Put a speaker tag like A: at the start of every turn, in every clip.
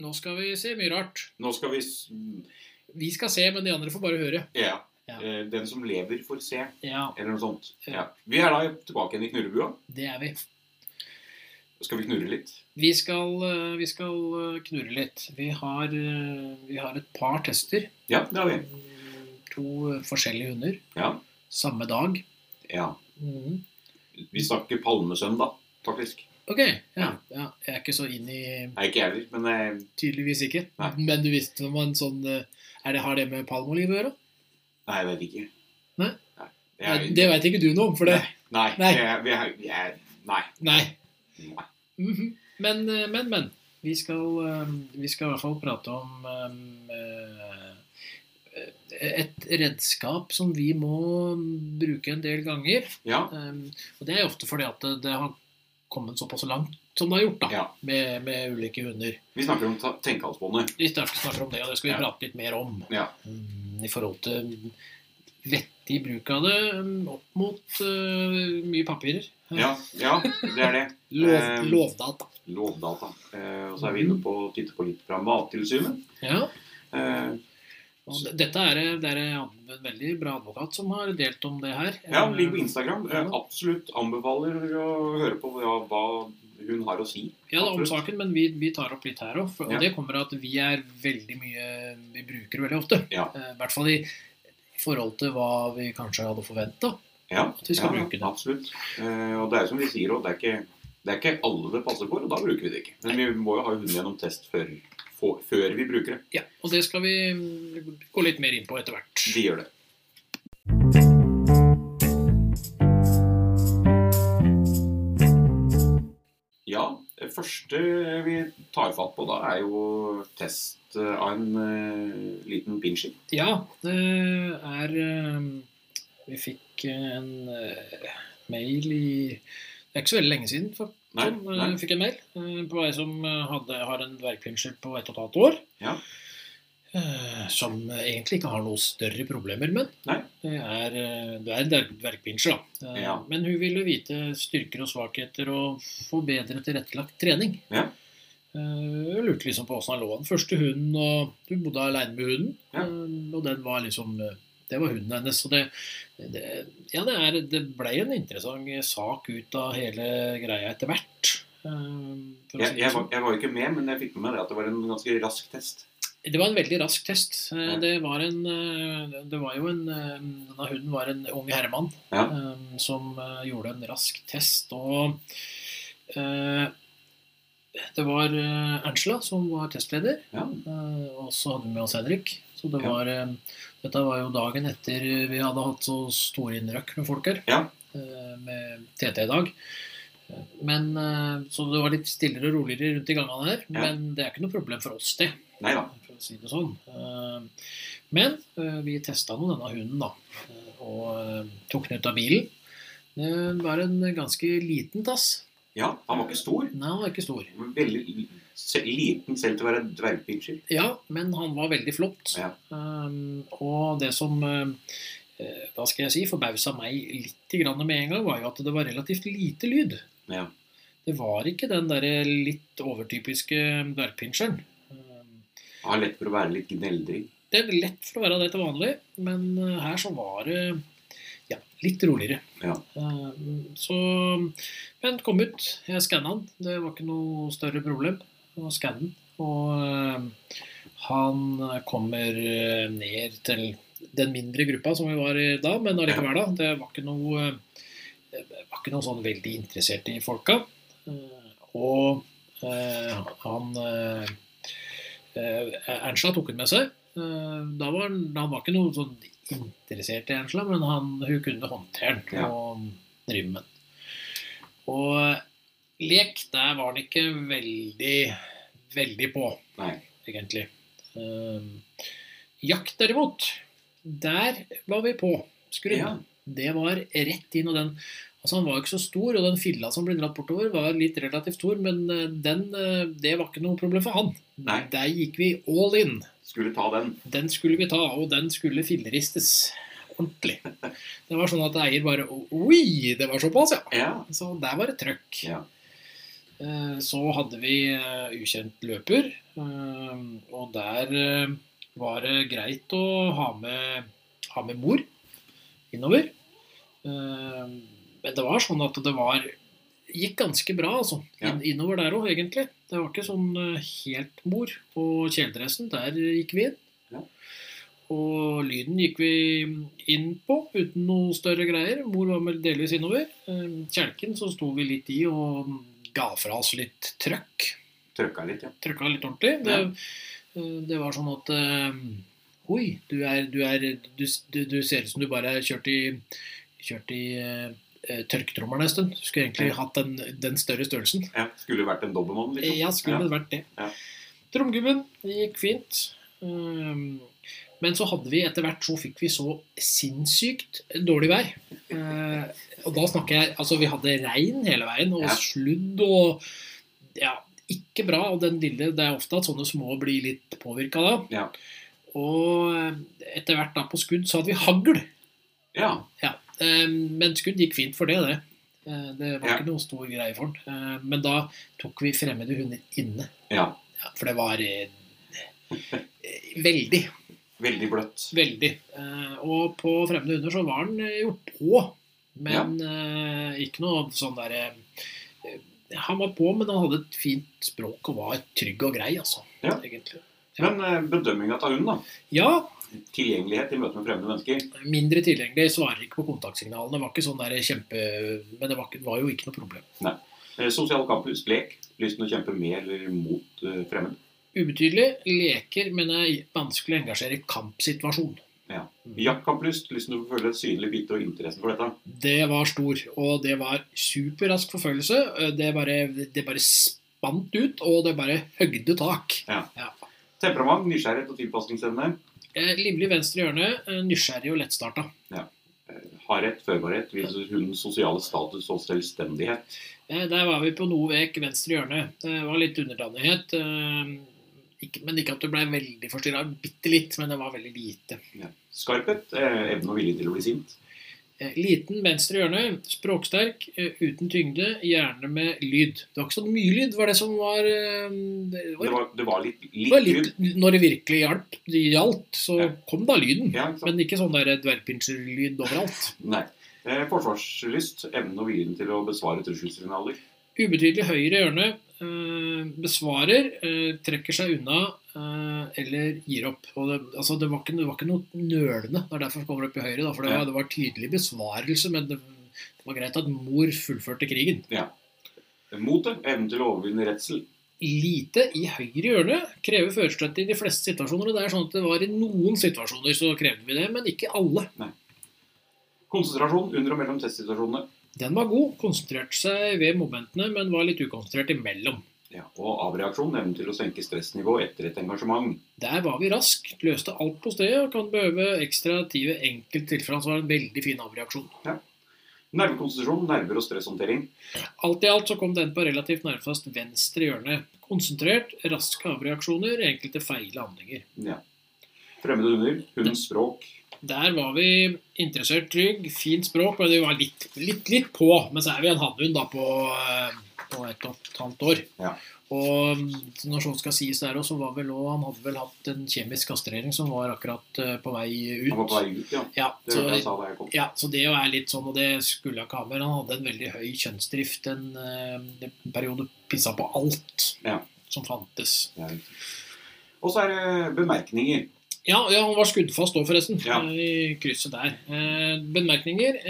A: Nå skal vi se mye rart.
B: Nå skal vi...
A: Vi skal se, men de andre får bare høre.
B: Ja.
A: Ja.
B: Den som lever får se.
A: Ja,
B: Eller noe sånt. Ja. Vi da tilbake igjen i knurrebua.
A: det vi.
B: Skal vi knurre litt?
A: Vi skal knurre litt. Vi har et par tester.
B: Ja, det har vi.
A: 2 forskjellige hunder.
B: Ja.
A: Samme dag.
B: Ja.
A: Mhm.
B: Vi snakker palmesøndag, faktisk.
A: Ok, ja. Jeg er ikke så inn i...
B: Nei, ikke jeg heller, men...
A: Tydeligvis ikke.
B: Nei.
A: Men du visste om en sånn... Har det med palmoliv å gjøre?
B: Nei, jeg vet ikke.
A: Nei?
B: Jeg-
A: Det vet ikke du noe om, for det...
B: Nei.
A: Nei.
B: Nei.
A: Nei.
B: Nei.
A: Mhm. Men. Vi skal i hvert fall prate om et redskap som vi må bruke en del ganger.
B: Ja.
A: Og det er ofte fordi at det har kommet såpass langt som det har gjort da,
B: Ja.
A: med ulike hunder.
B: Vi snakker om tenkehalsbåndet.
A: Vi snakker om det, og det skal vi
B: Ja.
A: prate litt mer om.
B: Ja.
A: I forhold til vettig bruk av det, opp mot mye papirer.
B: Ja, det er det.
A: Lovdata.
B: Lovdata. Og så er vi inne på å titte på litt fra Mattilsynet.
A: Ja.
B: Eh,
A: Og dette er en veldig bra advokat som har delt om det her.
B: Ja, ligger på Instagram.
A: Ja.
B: Absolutt anbefaler å høre på hva hun har å si.
A: Ja, det er om
B: Absolutt.
A: saken, men vi tar opp litt her også. Og
B: Ja.
A: det kommer av at vi er veldig mye... Vi bruker veldig ofte.
B: Ja.
A: I hvert fall i forhold til hva vi kanskje hadde forventet.
B: Ja,
A: At vi skal bruke det.
B: absolutt. Og det er jo som vi sier, og det er ikke alle det passer for, og da bruker vi det ikke. Men vi må jo ha hunden gjennom test før vi bruker det.
A: Ja, og det skal vi gå litt mer inn på etter hvert.
B: De gjør det. Ja, det første vi tar fatt på da er jo test av en liten pinscher.
A: Ja, det er Vi fikk en mail det er ikke så veldig lenge siden
B: Nei.
A: vi fikk en mail på ei som har en dvergpinscher på 1,5 år.
B: Ja.
A: Som egentlig ikke har noen større problemer med.
B: Nei.
A: Det er en dvergpinscher da.
B: Ja.
A: Men hun ville vite styrker og svakheter og få bedre tilrettelagt trening.
B: Ja.
A: Jeg lurte liksom på hvordan han lå. Den første hunden, og du bodde alene med hunden.
B: Ja.
A: Og den var liksom... Det var hunden hennes. Så det ble en interessant sak ut av hele greia etter hvert. For å si det
B: Jeg
A: sånn.
B: var ikke med, men jeg fikk med meg det at det var en ganske rask test.
A: Det var en veldig rask test.
B: Ja.
A: Denne hunden var en ung herremann
B: Ja.
A: som gjorde en rask test, og det var Angela som var testleder,
B: Ja.
A: og så hadde vi med oss Henrik. Så det
B: Ja.
A: var, dette var jo dagen etter vi hadde hatt så stor innrøkk med folk her,
B: Ja.
A: med TT i dag. Men, så det var litt stillere og roligere rundt i gangene her,
B: Ja.
A: men det er ikke noe problem for oss det,
B: Neida.
A: for å si det sånn. Men vi testet nå denne hunden da, og tok den ut av bilen. Det var en ganske liten tass.
B: Ja, han var ikke stor.
A: Nei, han var ikke stor.
B: Veldig liten selv til å være dvergpinscher.
A: Ja, men han var veldig flott.
B: Ja.
A: Og det som, hva skal jeg si, forbauset meg litt grann med en gang, var jo at det var relativt lite lyd.
B: Ja.
A: Det var ikke den der litt overtypiske dvergpinscheren.
B: Han har lett for å være litt gneldrig.
A: Det er lett for å være det til vanlig, men her så var det litt roligere.
B: Ja.
A: Men kom ut, jeg skannet han, det var ikke noe større problem å skanne den, og han kommer ned til den mindre gruppa som vi var i da, men allikevel da, det var ikke noe sånn veldig interessert i folka, og Angela tok den med seg. Han var ikke noe sånn interessert i Angela, men hun kunne håndtere den og drive med den. Og lek, der var han ikke veldig, veldig på,
B: Nei.
A: egentlig. Jakt derimot, der var vi på skrudd.
B: Ja.
A: Det var rett inn, og han var ikke så stor, og den filla som ble dratt bortover var litt relativt stor, men det var ikke noe problem for han.
B: Nei.
A: Der gikk vi all in.
B: Skulle ta den.
A: Den skulle vi ta, og den skulle filleristes ordentlig. Det var sånn at eier bare, oi, det var såpass, ja.
B: Ja.
A: Så der var det trøkk.
B: Ja.
A: Så hadde vi ukjent løper, og der var det greit å ha med mor innover. Men det var sånn at gikk ganske bra, altså. Innover der også, egentlig. Det var ikke sånn helt mor. Og kjeledressen, der gikk vi inn.
B: Ja.
A: Og lyden gikk vi inn på, uten noe større greier. Mor var med delvis innover. Kjelken så sto vi litt i og ga fra oss litt trøkk.
B: Trøkka litt, ja.
A: Trøkka litt ordentlig. Det var sånn at oi, du ser ut som du bare har kjørt i tørketrommeren en stund. Du skulle egentlig hatt den større størrelsen.
B: Ja, skulle vært en dobbeltmann, liksom.
A: Ja, skulle vært det.
B: Ja.
A: Tromgubben gikk fint. Men så hadde vi etter hvert, så fikk vi så sinnssykt dårlig vær. Og da snakker jeg, altså vi hadde regn hele veien, og sludd, og ja, ikke bra. Og det er ofte at sånne små blir litt påvirket da.
B: Ja.
A: Og etter hvert da på skudd så hadde vi hagl.
B: Ja.
A: Men skudd gikk fint for det. Det var ikke noe stor greie for den. Men da tok vi fremmede hunder inne.
B: Ja.
A: For det var veldig
B: bløtt.
A: Veldig. Og på fremmede hunder så var den gjort på. Men ikke noe sånn der... Han var på, men han hadde et fint språk og var trygg og grei, altså. Ja. Egentlig. Ja. Men
B: bedømmingen av hunden da?
A: Ja.
B: Tilgjengelighet i møte med fremmede mennesker?
A: Mindre tilgjengelig, svarer ikke på kontaktsignalene. Det var ikke sånn der men det var jo ikke noe problem.
B: Nei. Sosial kampus, lek. Lysten å kjempe med eller mot fremmed?
A: Ubetydelig. Leker, men er vanskelig å engasjere i kampsituasjon. Ja.
B: Jaktkamplyst, lysten til å forfølge et synlig bytte og interessen for dette?
A: Det var stor, og det var superrask forfølgelse. Det bare spant ut, og det bare høgde tak.
B: Ja. Temperament, nysgjerrighet og tilpasningsevne?
A: Livlig venstre hjørne, nysgjerrig og lettstarta.
B: Ja. Hardhet, førbarhet, viser hundens sosiale status og selvstendighet?
A: Der var vi på noe vek venstre hjørne. Det var litt underdanighet. Men ikke at det ble veldig forstyrret. Bitte litt, men det var veldig lite.
B: Ja. Skarphet, evne og vilje til å bli sint?
A: Liten venstre hjørne, språksterk, uten tyngde, gjerne med lyd. Det var ikke så mye lyd, var det som var...
B: Det var litt lyd.
A: Når det virkelig gjaldt, så kom da lyden. Ja, men ikke sånn der dvergpinsjer-lyd overalt.
B: Nei. Forsvarslyst, evne og viljen til å besvare trusselsignaler?
A: Ubetydelig høyre hjørne, besvarer, trekker seg unna eller gir opp. Og det var ikke noe nølende. Det er derfor det kommer opp i høyre, da, for det var tydelig besvarelse, men det var greit at mor fullførte krigen.
B: Ja. Motet, evnen til å overvinne redsel?
A: Lite i høyre hjørne, krever førerstøtte i de fleste situasjoner, og det er sånn at det var i noen situasjoner så krevde vi det, men ikke alle.
B: Nei. Konsentrasjon under og mellom testsituasjonene?
A: Den var god, konsentrerte seg ved momentene, men var litt ukonsentrert imellom.
B: Ja, og avreaksjon, evnen til å senke stressnivå etter et engasjement.
A: Der var vi rask, løste alt på stedet, og kan behøve ekstra tid ved enkelt tilfelle, så var det en veldig fin avreaksjon.
B: Ja. Nervekonstitusjon, nerver og stresshåndtering.
A: Alt i alt så kom den på relativt nærmest venstre hjørne. Konsentrert, raske avreaksjoner, enkelte feile handlinger.
B: Ja. Fremmede hunder, hundens språk.
A: Der var vi interessert, trygg, fint språk, men det var litt på. Men så er vi en hannhund da på 1,5 år.
B: Ja.
A: Og når sånn skal sies der også, så han hadde vel hatt en kjemisk kastrering som var akkurat på vei ut.
B: Han var på vei ut, ja.
A: Ja,
B: det var det jeg sa da jeg kom.
A: Ja, så det er litt sånn, og det skulle jeg ikke ha med. Han hadde en veldig høy kjønnsdrift, en periode pissa på alt som fantes.
B: Ja. Og så er det bemerkninger.
A: Ja, han var skuddfast også forresten, i krysset der. Bemerkninger,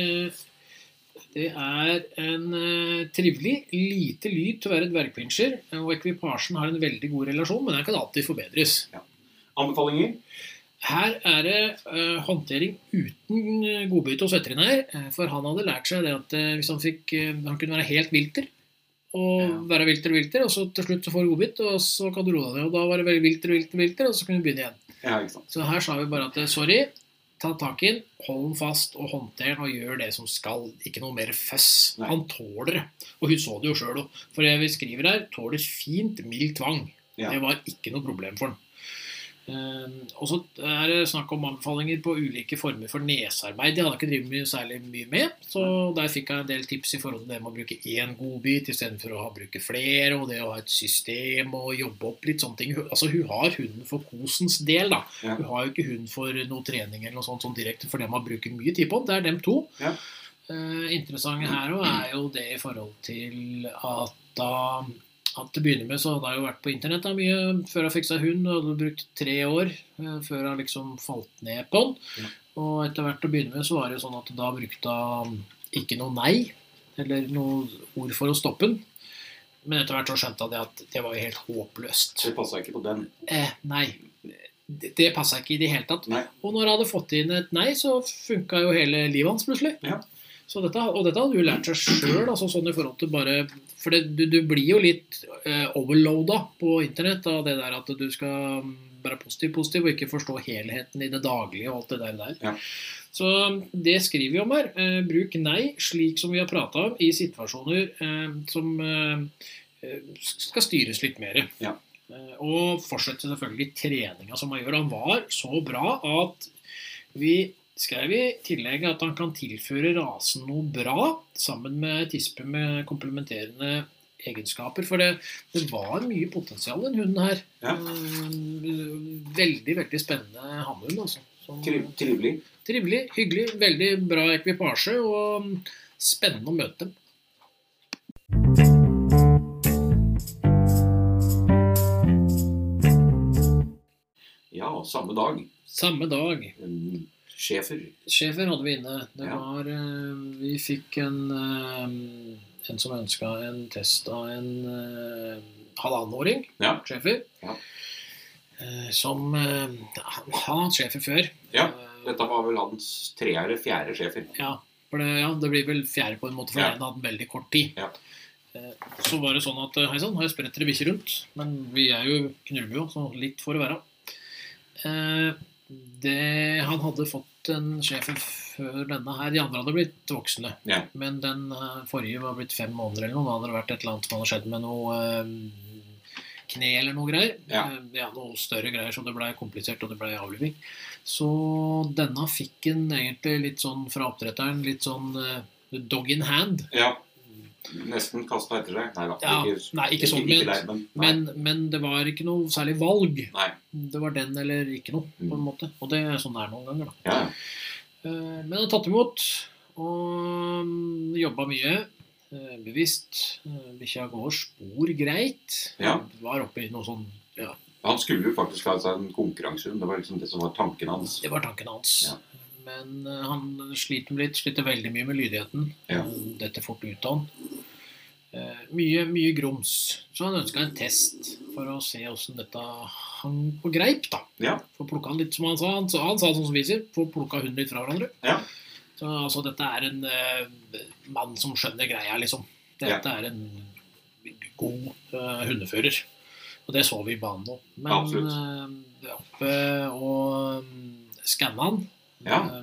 A: det er en trivelig, lite lyd til å være dvergpinsjer, og ekvipasjen har en veldig god relasjon, men den kan alltid forbedres.
B: Ja. Anbefalinger?
A: Her er det håndtering uten godbit hos veterinær, for han hadde lært seg det at hvis han kunne være helt vilter, og være vilter, og så til slutt så får du godbit, og så kan du roe deg ned, og da var det veldig vilter, og så kunne du begynne igjen.
B: Ja, ikke sant.
A: Så her sa vi bare at sorry, ta tak i den, hold den fast og håndter den og gjør det som skal, ikke noe mer føss. Nei. Han tåler det, og hun så det jo selv også. For det vi skriver her, tåler fint mild tvang. Ja. Det var ikke noe problem for den. Og så er det snakk om anbefalinger på ulike former for nesarbeid. Det hadde jeg ikke drivet særlig mye med, så der fikk jeg en del tips i forhold til det med å bruke én godbit i stedet for å bruke flere, og det å ha et system og jobbe opp litt sånne ting. Altså hun har hunden for kosens del da.
B: Ja.
A: Hun har jo ikke hund for noe trening eller noe sånt sånn direkte, fordi man bruker mye tid på den. Det er dem to.
B: Ja.
A: Interessante her også er jo det i forhold til at det begynner med, så hadde jeg jo vært på internett da, mye før jeg fikk seg hund, og hadde brukt 3 år før jeg liksom falt ned på den.
B: Ja.
A: Og etter hvert å begynne med så var det jo sånn at da brukte jeg ikke noe nei, eller noe ord for å stoppe den. Men etter hvert så skjønte jeg at det var jo helt håpløst.
B: Det passet ikke på den.
A: Nei, det passet ikke i det hele tatt.
B: Nei.
A: Og når jeg hadde fått inn et nei, så funket jo hele livet hans plutselig.
B: Ja.
A: Så dette hadde du lært seg selv, altså sånn i forhold til bare, for du blir jo litt overloadet på internett av det der at du skal være positiv, og ikke forstå helheten i det daglige og alt det der.
B: Ja.
A: Så det skriver vi om her. Bruk nei, slik som vi har pratet om, i situasjoner som skal styres litt mer.
B: Ja.
A: Og fortsette selvfølgelig treningen som han gjør. Han var så bra at vi skrev i tillegg at han kan tilføre rasen noe bra, sammen med tispe med komplementerende egenskaper, for det var mye potensial i den hunden her.
B: Ja.
A: Veldig, veldig spennende hannhund, altså.
B: Trivelig.
A: Trivelig, hyggelig, veldig bra ekvipasje, og spennende å møte dem.
B: Ja, samme dag.
A: Samme dag.
B: Schäfer
A: hadde vi inne. Det
B: Ja.
A: var, vi fikk en som ønsket en test av en halvannenåring,
B: Ja.
A: Schäfer,
B: Ja.
A: som han har hatt Schäfer før.
B: Ja, dette var vel hans 3. eller 4. Schäfer.
A: Ja, for det blir vel 4. på en måte, for
B: Ja.
A: den hadde en veldig kort tid.
B: Ja.
A: Så var det sånn at, hei sann, har jeg spredt 3 bikkjer rundt, men vi er jo knullbjo, så litt får det være. Han hadde fått en Schäfer før denne her. De andre hadde blitt voksne.
B: Ja.
A: Men den forrige var blitt 5 måneder eller noe. Da hadde det vært et eller annet som hadde skjedd med noe kne eller noe greier.
B: Ja.
A: Noe større greier, så det ble komplisert, og det ble avliving. Så denne fikk en egentlig litt sånn fra oppdretteren, litt sånn dog in hand.
B: Ja. Nesten kastet etter seg. Nei da.
A: Ja, ikke sånn ment, men det var ikke noe særlig valg.
B: Nei.
A: Det var den eller ikke noe, på en måte. Og det er sånn det er noen ganger, da.
B: Ja.
A: Men jeg har tatt imot, og jobbet mye, bevisst. Bikkja går spor greit.
B: Ja.
A: Var oppe i noe sånn, ja.
B: Han skulle jo faktisk ha seg en konkurransehund. Det var liksom det som var tanken hans.
A: Det var tanken hans.
B: Ja.
A: Men han sliter veldig mye med lydigheten.
B: Ja.
A: Dette fort ut av han. Mye grums. Så han ønsket en test for å se hvordan dette hang på greip, da.
B: Ja.
A: For å plukke han litt, som han sa. Han sa sånn som vi sier, for å plukke hunden litt fra hverandre.
B: Ja.
A: Så altså, dette er en mann som skjønner greia, liksom. Dette er en god hundefører. Og det så vi i banen nå. Men oppe og skannet han.
B: Ja.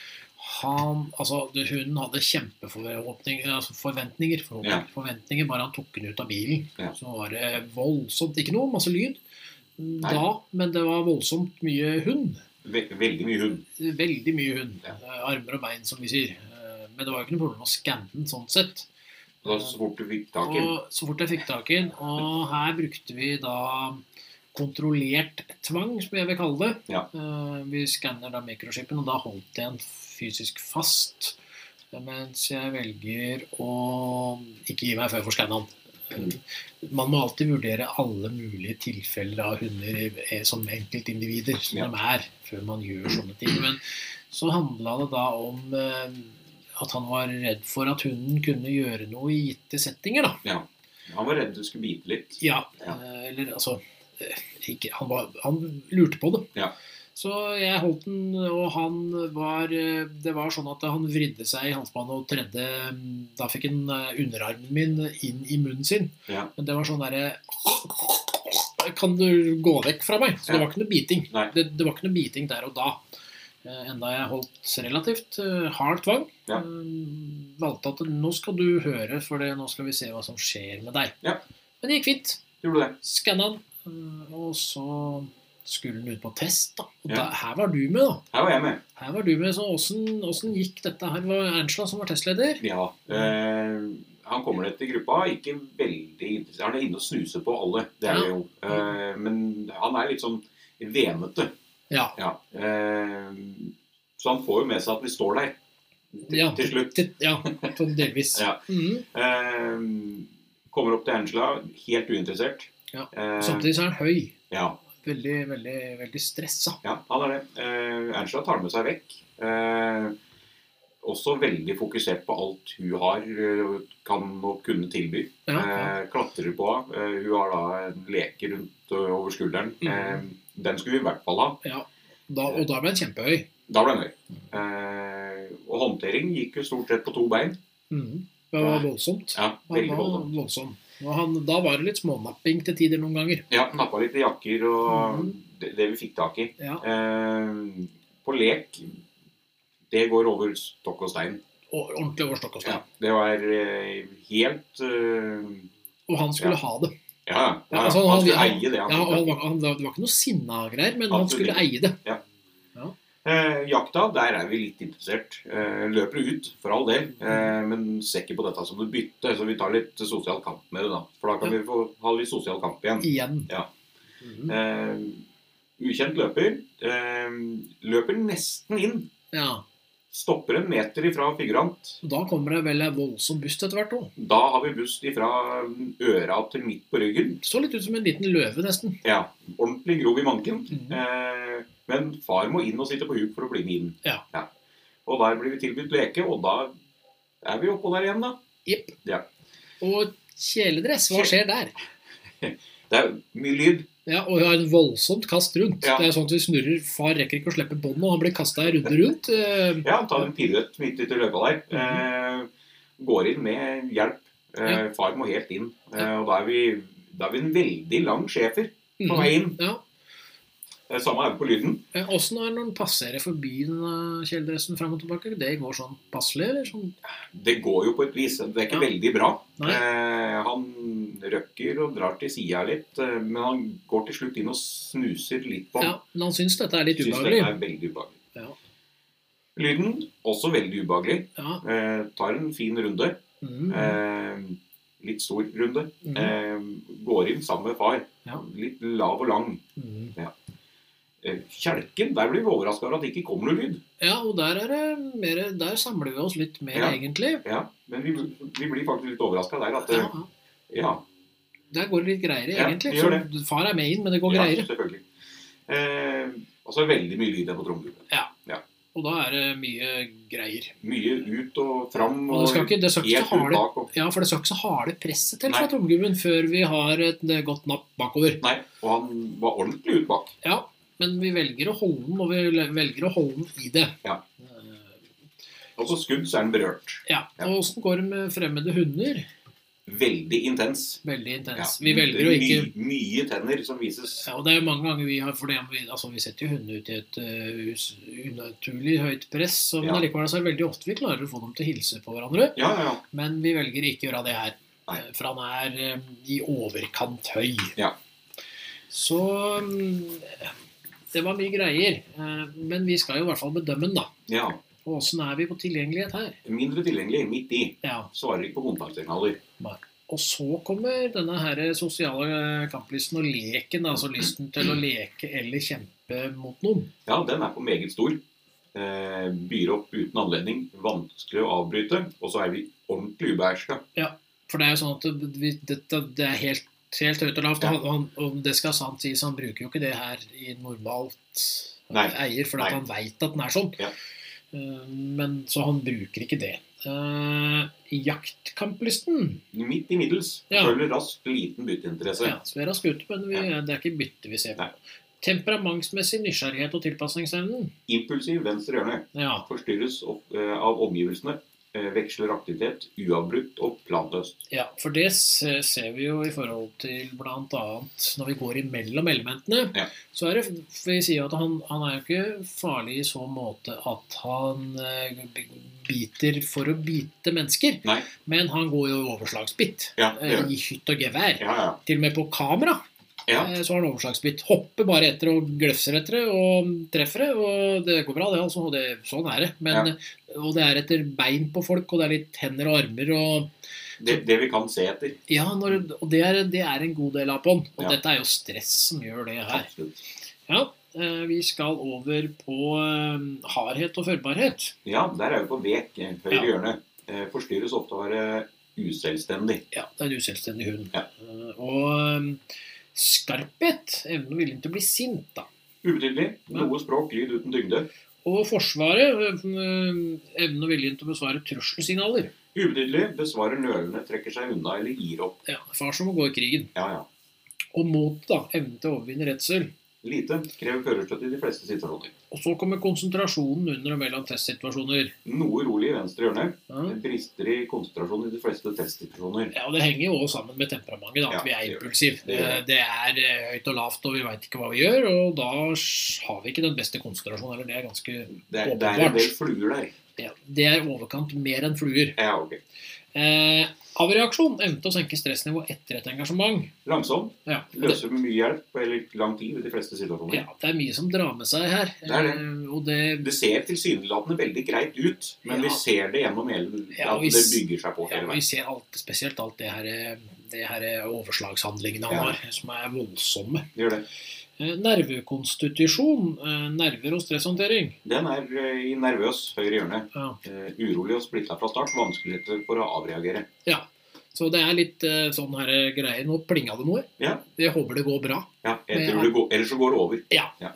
A: Hunden hadde kjempeforventninger, bare han tok den ut av bilen.
B: Ja.
A: Så var det voldsomt, ikke noe masse lyd da, men det var voldsomt mye hund.
B: Veldig mye hund.
A: Veldig mye hund.
B: Ja.
A: Armer og bein, som vi sier. Men det var jo ikke noe problem å skanne den sånn sett.
B: Så fort du fikk tak i den.
A: Og så fort jeg fikk tak i den. Og her brukte vi da kontrollert tvang, som jeg vil kalle det.
B: Ja.
A: Vi skanner da mikroskipen, og da holdt jeg den fysisk fast, mens jeg velger å ikke gi meg før jeg får skannet den. Man må alltid vurdere alle mulige tilfeller av hunder som enkeltindivider, som de er, før man gjør sånne ting. Men så handlet det da om at han var redd for at hunden kunne gjøre noe i gitte settinger, da.
B: Ja. Han var redd du skulle bite litt.
A: Ja. Eller altså han lurte på det.
B: Ja.
A: Så jeg holdt den, og det var sånn at han vridde seg i halsbåndet og tredde. Da fikk han underarmen min inn i munnen sin.
B: Ja.
A: Men det var sånn der, kan du gå vekk fra meg? Så det var ikke noe biting. Det var ikke noe biting der og da. Enda jeg holdt relativt hard tvang.
B: Ja.
A: Valgte at nå skal du høre, for nå skal vi se hva som skjer med deg.
B: Ja.
A: Men det gikk fint.
B: Gjorde det.
A: Skannet han, og så skulle han ut på test da. Og
B: Ja.
A: her var du med da.
B: Her var jeg med.
A: Her var du med, så hvordan gikk dette her? Det var Ernstad som var testleder?
B: Ja. Han kommer ned til gruppa, ikke veldig interessert. Han inne og snuser på alle, det
A: Ja.
B: det jo. Men han litt sånn venete.
A: Ja.
B: Ja. Så han får jo med seg at vi står der til slutt.
A: Ja, sånn delvis.
B: Ja. Kommer opp til Angela, helt uinteressert.
A: Ja. Samtidig så han høy.
B: Ja.
A: Veldig, veldig, veldig stressa.
B: Ja, han det. Angela tar med seg vekk. Også veldig fokusert på alt hun har, kan og kunne tilby.
A: Ja.
B: Klatrer på. Hun har da en leke rundt over skulderen. Den skulle vi i hvert fall ha.
A: Ja, og da ble han kjempehøy.
B: Da ble han høy. Og håndtering gikk jo stort sett på 2 bein.
A: Det var voldsomt.
B: Ja, veldig voldsomt.
A: Voldsom. Og da var det litt smånapping til tider noen ganger.
B: Ja, nappa litt i jakker og det vi fikk tak i.
A: Ja.
B: På lek, det går over stokk og stein.
A: Og ordentlig over stokk og stein.
B: Ja, det var helt...
A: og han skulle ha det.
B: Ja,
A: altså,
B: han skulle eie det.
A: Det var ikke noe sinna-greier, men han skulle eie det.
B: Ja. Jakta, der vi litt interessert. Løper ut, for all del, men ser ikke på dette som et bytte, så vi tar litt sosial kamp med det da. For da kan vi ha litt sosial kamp igjen. Ja. Ukjent løper. Løper nesten inn.
A: Ja.
B: Stopper 1 meter ifra figurant.
A: Da kommer det vel en voldsom bust etter hvert også.
B: Da har vi bust ifra øra til midt på ryggen.
A: Det så litt ut som en liten løve nesten.
B: Ja, ordentlig grov i manken. Men far må inn og sitte på huk for å bli med inn.
A: Ja.
B: Og der blir vi tilbudt leke, og da vi oppå der igjen da.
A: Jepp.
B: Ja.
A: Og kjeledress, hva skjer der?
B: Det mye lyd.
A: Ja, og har en voldsomt kast rundt.
B: Ja.
A: Det sånn at vi snurrer, far rekker ikke å slippe bånden, og han blir kastet en runde rundt.
B: Ja, han tar en piruett midt ut i løypa der. Går inn med hjelp. Far må helt inn. Og da vi en veldig lang schæfer på vei inn.
A: Ja.
B: Samme vi på lyden.
A: Hvordan det når han passerer forbi denne kjeledressen frem og tilbake? Det går sånn passelig, eller sånn?
B: Det går jo på et vis. Det ikke veldig bra.
A: Nei.
B: Han røkker og drar til siden litt, men han går til slutt inn og snuser litt på.
A: Ja, men han synes dette litt ubehagelig.
B: Synes det veldig ubehagelig.
A: Ja.
B: Lyden, også veldig ubehagelig.
A: Ja.
B: Tar en fin runde. Litt stor runde. Går inn sammen med far.
A: Ja.
B: Litt lav og lang. Ja. Kjelken, der blir vi overrasket over at det ikke kommer noe lyd.
A: Ja, og der der samler vi oss litt mer egentlig.
B: Ja, men vi blir faktisk litt overrasket der at... Ja.
A: Der går det litt greiere egentlig.
B: Ja, gjør det.
A: Far med inn, men det går greiere.
B: Ja, selvfølgelig. Og så veldig mye lyd på trommegruppen.
A: Ja. Og da det mye greier.
B: Mye ut og frem
A: og det skal ikke
B: helt ut bak.
A: Ja, for det skal ikke så harde presset til fra trommegruppen før vi har et godt napp bakover.
B: Nei, og han var ordentlig ut bak.
A: Ja, men vi velger å holde den, og vi velger å holde den i det.
B: Ja. Og så skudd, så den berørt.
A: Ja, og hvordan går det med fremmede hunder?
B: Veldig intens.
A: Veldig intens.
B: Ja.
A: Vi velger å ikke...
B: Mye tenner som vises.
A: Ja, og det mange ganger vi har, for vi setter jo hundene ut i et unaturlig høyt press, men allikevel så det veldig ofte vi klarer å få dem til å hilse på hverandre.
B: Ja.
A: Men vi velger ikke å gjøre det her.
B: Nei.
A: For han i overkant høy.
B: Ja.
A: Så det var mye greier. Men vi skal jo i hvert fall bedømme den da.
B: Ja.
A: Og hvordan vi på tilgjengelighet her?
B: Mindre tilgjengelig, midt i.
A: Ja.
B: Svarer ikke på kontaktsignaler.
A: Og så kommer denne her sosiale kamplisten og leken, altså lysten til å leke eller kjempe mot noen.
B: Ja, den på meget stor. Byr opp uten anledning, vanskelig å avbryte, og så vi ordentlig ubehersket.
A: Ja, for det jo sånn at det helt høyt og lavt, og det skal sant sies, han bruker jo ikke det her i normalt eier, for han vet at den sånn. Ja. Men så han bruker ikke det. Jaktkamplisten
B: midt i middels, følger raskt liten bytteinteresse. Ja,
A: så vi raskt ute, men det ikke bytte vi ser på. Temperamentsmessig nysgjerrighet og tilpasningsevnen. Impulsiv venstre hjørne. Forstyrres av omgivelsene. Veksler aktivitet, uavbrutt og planløst. Ja, for det ser vi jo i forhold til blant annet når vi går imellom elementene, så det, for vi sier at han jo ikke farlig i så måte at han biter for å bite mennesker, men han går jo overslagsbitt i hytt og gevær, til og med på kamera.
B: Ja.
A: Så har han overslagsbitt. Hopper bare etter og glefser etter det og treffer det, og det går bra det altså, og sånn er det. Men, og det er etter bein på folk, og det er litt hender og armer, og
B: det vi kan se etter.
A: ja, og det er en god del av på den, og dette er jo stress som gjør det her.
B: Absolutt.
A: Ja, vi skal over på hardhet og førbarhet.
B: Ja, der er vi på vek, høyre hjørne. Forstyrres ofte å være uselvstendig.
A: Ja, det er en uselvstendig hund.
B: Ja.
A: Og skarphet, evnen og viljen til å bli sint da.
B: Ubetydelig, noe språk, lyd uten tyngde.
A: Og forsvaret, evnen og viljen til å besvare trusselsignaler.
B: Ubetydelig, besvarer nølende, trekker seg unna eller gir opp.
A: Ja, far som må gå i krigen.
B: Ja.
A: Og mot da, evnen til å overvinne redsel.
B: Lite, krever førerstøtte i de fleste situasjoner.
A: Og så kommer konsentrasjonen under og mellom testsituasjoner.
B: Noe rolig i venstre hjørne.
A: Ja.
B: Brister i konsentrasjon i de fleste testsituasjoner.
A: Ja, og det henger jo også sammen med temperamentet da, at vi er impulsiv. Det er høyt og lavt, og vi vet ikke hva vi gjør, og da har vi ikke den beste konsentrasjonen, eller det er ganske åpenbart.
B: Det er en del fluer der.
A: Ja, det er overkant mer enn fluer.
B: Ja, ok.
A: Avreaksjon, evne til å senke stressnivå etter et engasjement.
B: Langsom,
A: Ja,
B: løser med mye hjelp eller lang tid i de fleste situasjoner.
A: ja, det er mye som drar med seg her.
B: Det er det.
A: Og det,
B: Det ser tilsynelatende veldig greit ut, men vi ser det gjennom hele, at det bygger seg på
A: ja,
B: hele
A: vi
B: veien.
A: ser spesielt alt det her overslagshandlingene han har, som er voldsomme.
B: Det gjør det.
A: Nervekonstitusjon, nerver og stresshåndtering.
B: Den er i nervøs høyre hjørne.
A: Ja.
B: Urolig og splittet fra start, vanskeligheter for å avreagere.
A: Ja, så det er litt sånn her greier. Nå plinga det noe.
B: Ja,
A: Jeg håper det går bra.
B: jeg tror det går, ellers så går det over.
A: Ja.
B: Ja.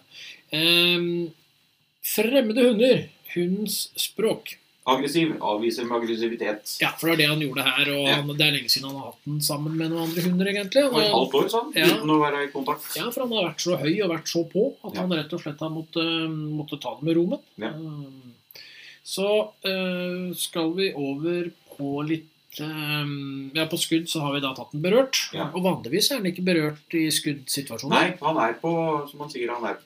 A: Fremmede hunder. Hundens språk.
B: Aggressiv, avviser med aggressivitet.
A: Ja, for det er det han gjorde her, og det er lenge siden han har hatt den sammen med noen andre hunder, egentlig.
B: Og et halvt år, sånn, uten å være i kontakt.
A: Ja, for han har vært så høy og vært så på, at han rett og slett har måtte ta det med romen.
B: Ja.
A: Så skal vi over på litt på skudd så har vi da tatt den berørt.
B: Ja.
A: Og vanligvis er den ikke berørt i skuddsituasjoner.
B: Nei, han er på, som han sier, han er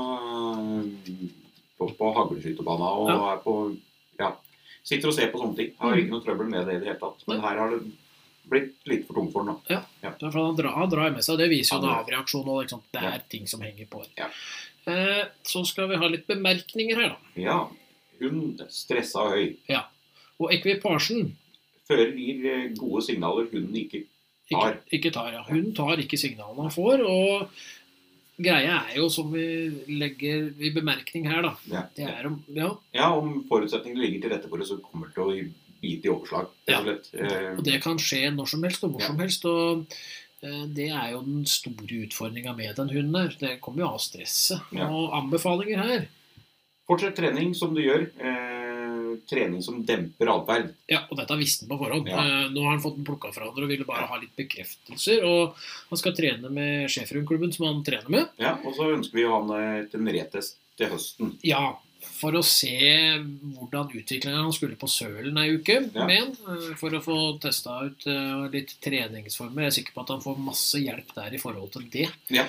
B: på hagleskytebana og er på, sitter og ser på sånne ting. Har ikke noe trøbbel med det i det hele tatt. Men her har det blitt litt for tungt for den da.
A: Ja. Det er fordi han drar med seg, det viser jo en avreaksjon og liksom, det er ting som henger på.
B: Ja.
A: Så skal vi ha litt bemerkninger her da.
B: Ja, hun stresset og høy.
A: Ja, og ekvipasjen
B: Fører gir gode signaler hunden ikke tar.
A: Ikke tar, ja. Hun tar ikke signalene han får, og greia er jo som vi legger i bemerkning her da. Det er
B: om forutsetningene ligger til rette for det, så kommer det til å bite i overslag.
A: Og det kan skje når som helst og hvor som helst, og det er jo den store utfordringen med den hunden her. Det kommer jo av stresset. Og anbefalinger her.
B: Fortsett trening som du gjør. Trening som demper atferd.
A: Ja, og dette visste han på forhånd. Nå har han fått den plukket fra hverandre og ville bare ha litt bekreftelser. Og han skal trene med Schäferhundklubben som han trener med.
B: Ja, og så ønsker vi å ha en retest til høsten.
A: Ja, for å se hvordan utviklingen han skulle på Sølen en uke med han, for å få testet ut litt treningsformer. Jeg er sikker på at han får masse hjelp der i forhold til det.
B: Ja.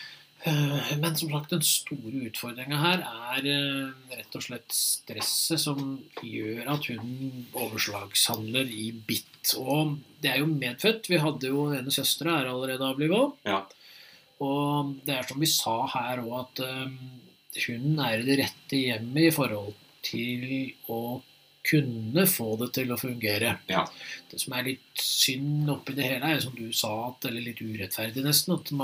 A: Men som sagt, den store utfordringen her er rett og slett stresset som gjør at hun overslagshandler i bitt. Og det er jo medfødt. Vi hadde jo denne søstre her allerede avlivet.
B: Ja.
A: Og det er som vi sa her også, at hun er i det rette hjemmet i forhold til å kunne få det til å fungere.
B: Ja.
A: Det som er litt synd oppi det hele er, som du sa, eller litt urettferdig nesten, at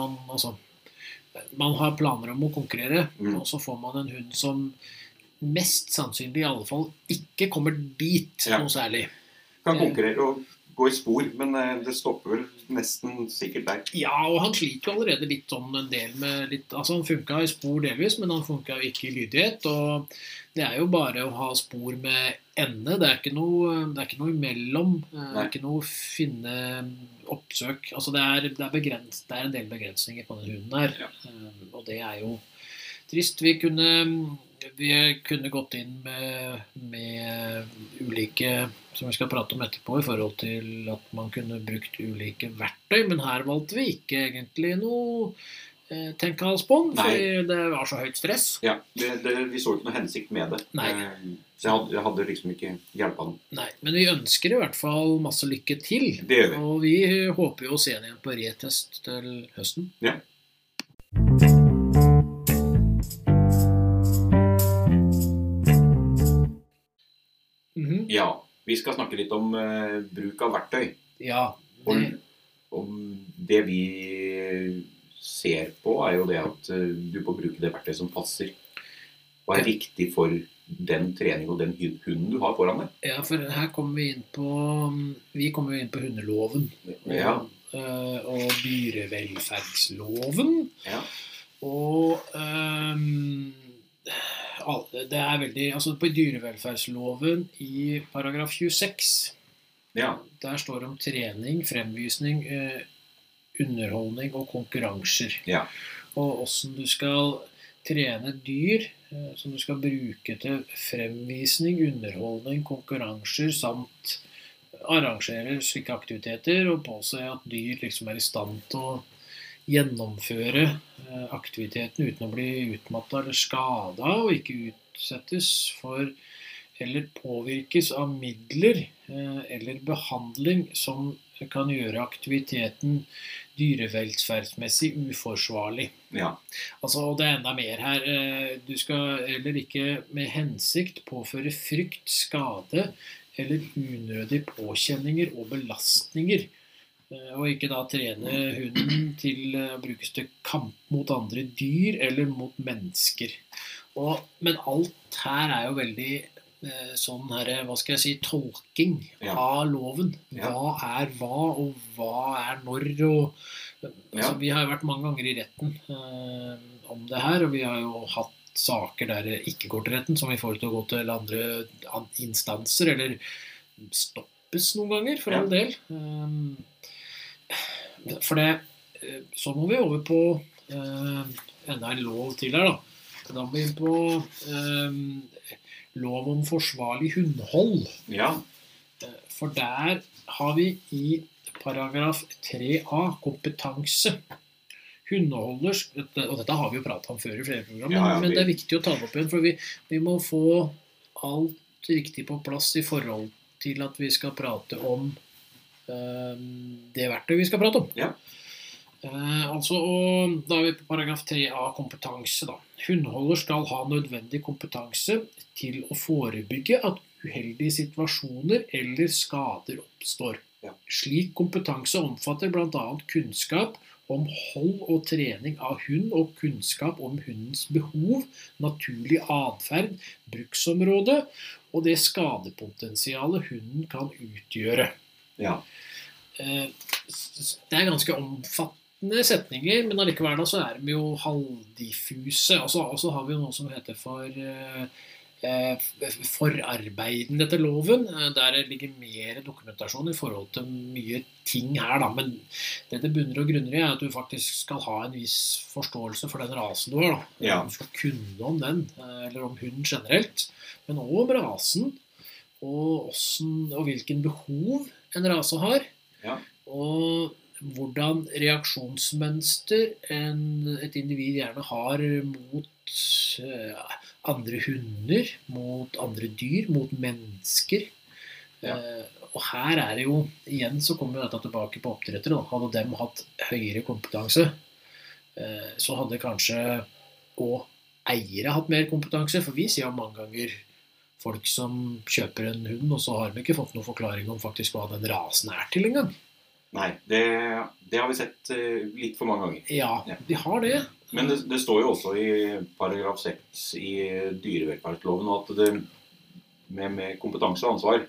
A: man har planer om å konkurrere, og så får man en hund som mest sannsynlig i alle fall ikke kommer dit noe særlig.
B: Kan konkurrere og gå i spor, men det stopper vel nesten sikkert der.
A: Ja, og han sliter jo allerede litt om en del med litt, altså han funket i spor delvis, men han funket jo ikke i lydighet, og det er jo bare å ha spor med ende, det er ikke noe imellom, det er ikke noe finne oppsøk, altså det er en del begrensninger på den hunden her, og det er jo trist. Vi kunne gått inn med ulike, som vi skal prate om etterpå, i forhold til at man kunne brukt ulike verktøy, men her valgte vi ikke egentlig noe tenkehalsbånd, fordi det var så høyt stress.
B: Ja, vi så ikke noe hensikt med det.
A: Nei.
B: Så jeg hadde liksom ikke hjulpet den.
A: Nei, men vi ønsker i hvert fall masse lykke til.
B: Det gjør vi.
A: Og vi håper jo å se den igjen på retest til høsten.
B: Ja, Vi skal snakke litt om bruk av verktøy.
A: Ja,
B: Og det vi ser på jo det at du må bruke det verktøyet som passer. Og riktig for den trening og den hunden du har foran deg.
A: Ja, for her kommer vi kommer jo inn på hundeloven.
B: Ja.
A: Og dyrevelferdsloven.
B: Ja.
A: Og det veldig, altså på dyrevelferdsloven i paragraf 26,
B: Ja.
A: der står det om trening, fremvisning, underholdning og konkurranser.
B: Ja.
A: Og hvordan du skal trene dyr som du skal bruke til fremvisning, underholdning, konkurranser, samt arrangere slike aktiviteter og påse at dyr liksom i stand til å gjennomføre aktiviteten uten å bli utmattet eller skadet, og ikke utsettes for eller påvirkes av midler eller behandling som kan gjøre aktiviteten dyrevelferdsmessig uforsvarlig.
B: Ja.
A: Altså, og det enda mer her. Du skal heller ikke med hensikt påføre frykt, skade eller unødige påkjenninger og belastninger. Og ikke da trene hunden til å brukes til kamp mot andre dyr eller mot mennesker. Men alt her jo veldig sånn her, hva skal jeg si, tolking av loven. Hva hva, og hva når. Og, altså, vi har jo vært mange ganger i retten om det her, og vi har jo hatt saker der det ikke går til retten, som vi får til å gå til andre instanser, eller stoppes noen ganger, for all del. For det, så må vi over på enda en lov til her da. Da må vi inn på lov om forsvarlig hundhold. Ja. For der har vi i paragraf 3a kompetanse. Hundeholders, og dette har vi jo pratet om før i flere program, men det viktig å ta det opp igjen, for vi må få alt riktig på plass i forhold til at vi skal prate om det verktøy vi skal prate om. Ja. Og da vi på paragraf 3a kompetanse da. Hundeholder skal ha nødvendig kompetanse til å forebygge at uheldige situasjoner eller skader oppstår. Ja. Slik kompetanse omfatter blant annet kunnskap om hold og trening av hund og kunnskap om hundens behov, naturlig adferd, bruksområde og det skadepotensialet hunden kan utgjøre. Ja. Det ganske omfattende setninger, men allikevel så de jo halvdiffuse. Og så har vi jo noe som heter forarbeiden etter loven, der det ligger mer dokumentasjon i forhold til mye ting her da, men det bunner og grunner i at du faktisk skal ha en viss forståelse for den rasen du har da. Ja. Du skal kunne om den, eller om hunden generelt, men også om rasen, og hvilken behov en rase har. Ja. Og hvordan reaksjonsmønster et individ gjerne har mot andre hunder, mot andre dyr, mot mennesker. Ja. Og her det jo, igjen så kommer dette tilbake på oppdrettere. Hadde de hatt høyere kompetanse, så hadde kanskje også eiere hatt mer kompetanse, for vi ser jo mange ganger folk som kjøper en hund, og så har de ikke fått noen forklaring om faktisk hva den rasen til en gang. Nei, det har vi sett litt for mange ganger. Ja, vi har det. Men det står jo også i paragraf 6 i dyrevelferdsloven at det med kompetanse og ansvar.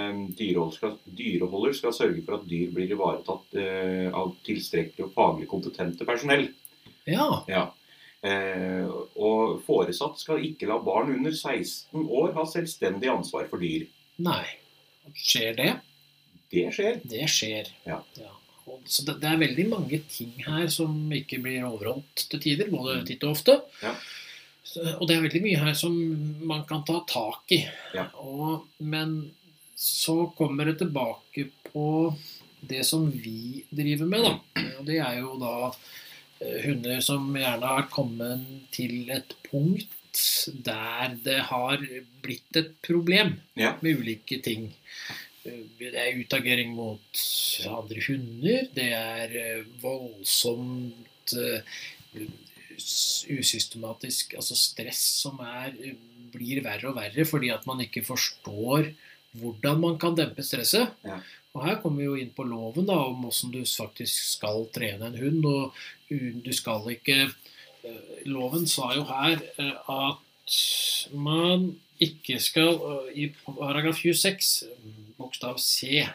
A: Dyreholder skal sørge for at dyr blir ivaretatt av tilstrekkelig og faglig kompetente personell. Ja. Ja. Og foresatt skal ikke la barn under 16 år ha selvstendig ansvar for dyr. Nei. Skjer det? Det skjer. Det skjer. Ja. Ja. Så det veldig mange ting her som ikke blir overholdt til tider, både titt og ofte. Ja. Og det veldig mye her som man kan ta tak i. Ja. Men så kommer det tilbake på det som vi driver med, da. Og det jo da hunder som gjerne har kommet til et punkt der det har blitt et problem med ulike ting. Det utagering mot andre hunder, det voldsomt usystematisk, altså stress som blir verre og verre fordi at man ikke forstår hvordan man kan dempe stresset.
B: Ja.
A: Og her kommer vi jo inn på loven da, om hvordan du faktisk skal trene en hund, og du skal ikke... Loven sa jo her at man ikke skal, i paragraf 26, bokstav C,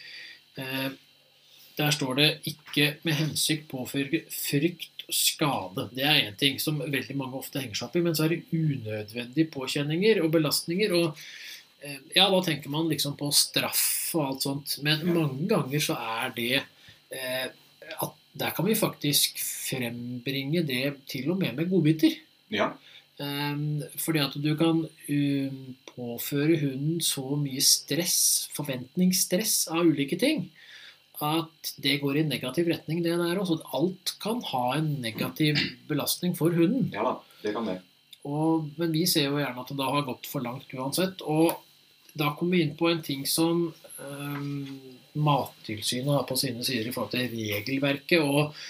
A: der står det ikke med hensikt påføre frykt og skade. Det er en ting som veldig mange ofte henger seg opp i, men så er det unødvendige påkjenninger og belastninger, og ja, da tenker man liksom på straff og alt sånt, men mange ganger så er det at der kan vi faktisk frembringe det til og med godbiter.
B: Ja.
A: Fordi at du kan påføre hunden så mye stress, forventningsstress av ulike ting, at det går i negativ retning det der også. Alt kan ha en negativ belastning for hunden.
B: Ja da, det kan det.
A: Men vi ser jo gjerne at det da har gått for langt uansett, og da kommer vi inn på en ting som Mattilsynet har på sine sider i forhold til regelverket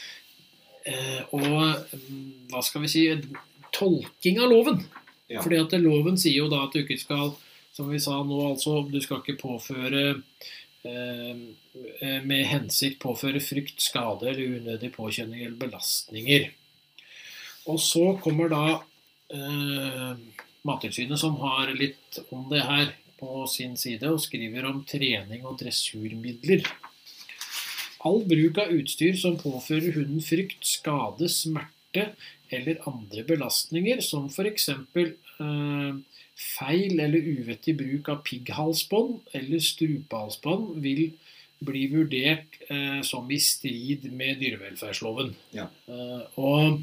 A: og hva skal vi si, tolking av loven. Ja. Fordi at loven sier jo da at du ikke skal, som vi sa nå, altså du skal ikke påføre med hensikt påføre frykt, skade eller unødig påkjenning eller belastninger. Og så kommer da Mattilsynet som har litt om det her på sin side og skriver om trening og dressurmidler. All bruk av utstyr som påfører hunden frykt, skade, smerte eller andre belastninger, som for eksempel feil eller uvettig bruk av pigghalsbånd eller strupehalsbånd, vil bli vurdert som i strid med dyrevelferdsloven. Ja. Og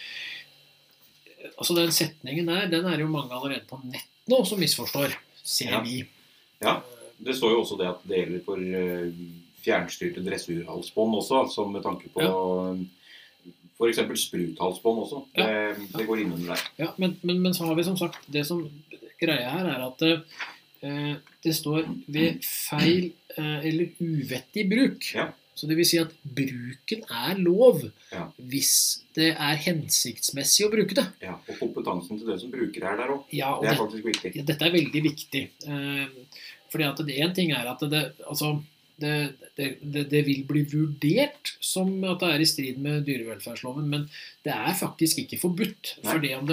A: altså den setningen der, den er jo mange allerede på nett nå som misforstår. Ser vi.
B: Ja, det står jo også det at det gjelder for fjernstyrte dressurhalsbånd også, som med tanke på for eksempel spruthalsbånd også. Det går innunder der.
A: Ja, men så har vi som sagt, det som greia her er at det står ved feil eller uvettig bruk. Ja. Så det vil si at bruken er lov hvis det er hensiktsmessig å bruke det.
B: Ja, og kompetansen til den som bruker er der også. Ja, det er faktisk viktig.
A: Ja, dette er veldig viktig. Fordi at en ting er at det vil bli vurdert som at det er i strid med dyrevelferdsloven, men det er faktisk ikke forbudt. Fordi om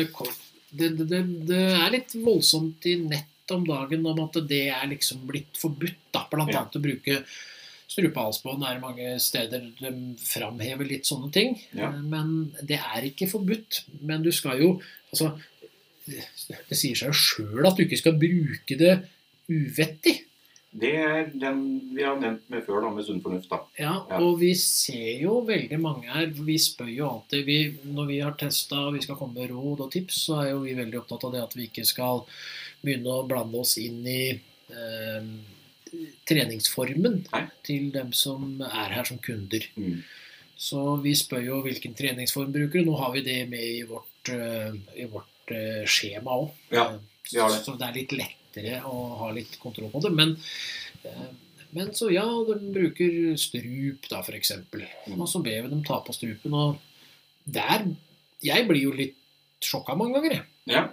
A: det er litt voldsomt i nett om dagen om at det er liksom blitt forbudt, da, blant annet å bruke strupehalsbånd er mange steder de framhever litt sånne ting, men det er ikke forbudt. Men du skal jo, altså, det sier seg jo selv at du ikke skal bruke det uvettig.
B: Det er den vi har nevnt med før da, med sunn fornuft da.
A: Ja, og vi ser jo veldig mange her, vi spør jo alltid, når vi har testet, vi skal komme med råd og tips, så er jo vi veldig opptatt av det at vi ikke skal begynne å blande oss inn i treningsformen til dem som er her som kunder. Så vi spør jo hvilken treningsform bruker du. Nå har vi det med i vårt skjema også.
B: Ja, vi har det.
A: Så det er litt lettere å ha litt kontroll på det. Men så ja, de bruker strup da for eksempel. Og så ber vi dem ta på strupen. Og der, jeg blir jo litt sjokket mange ganger.
B: Ja.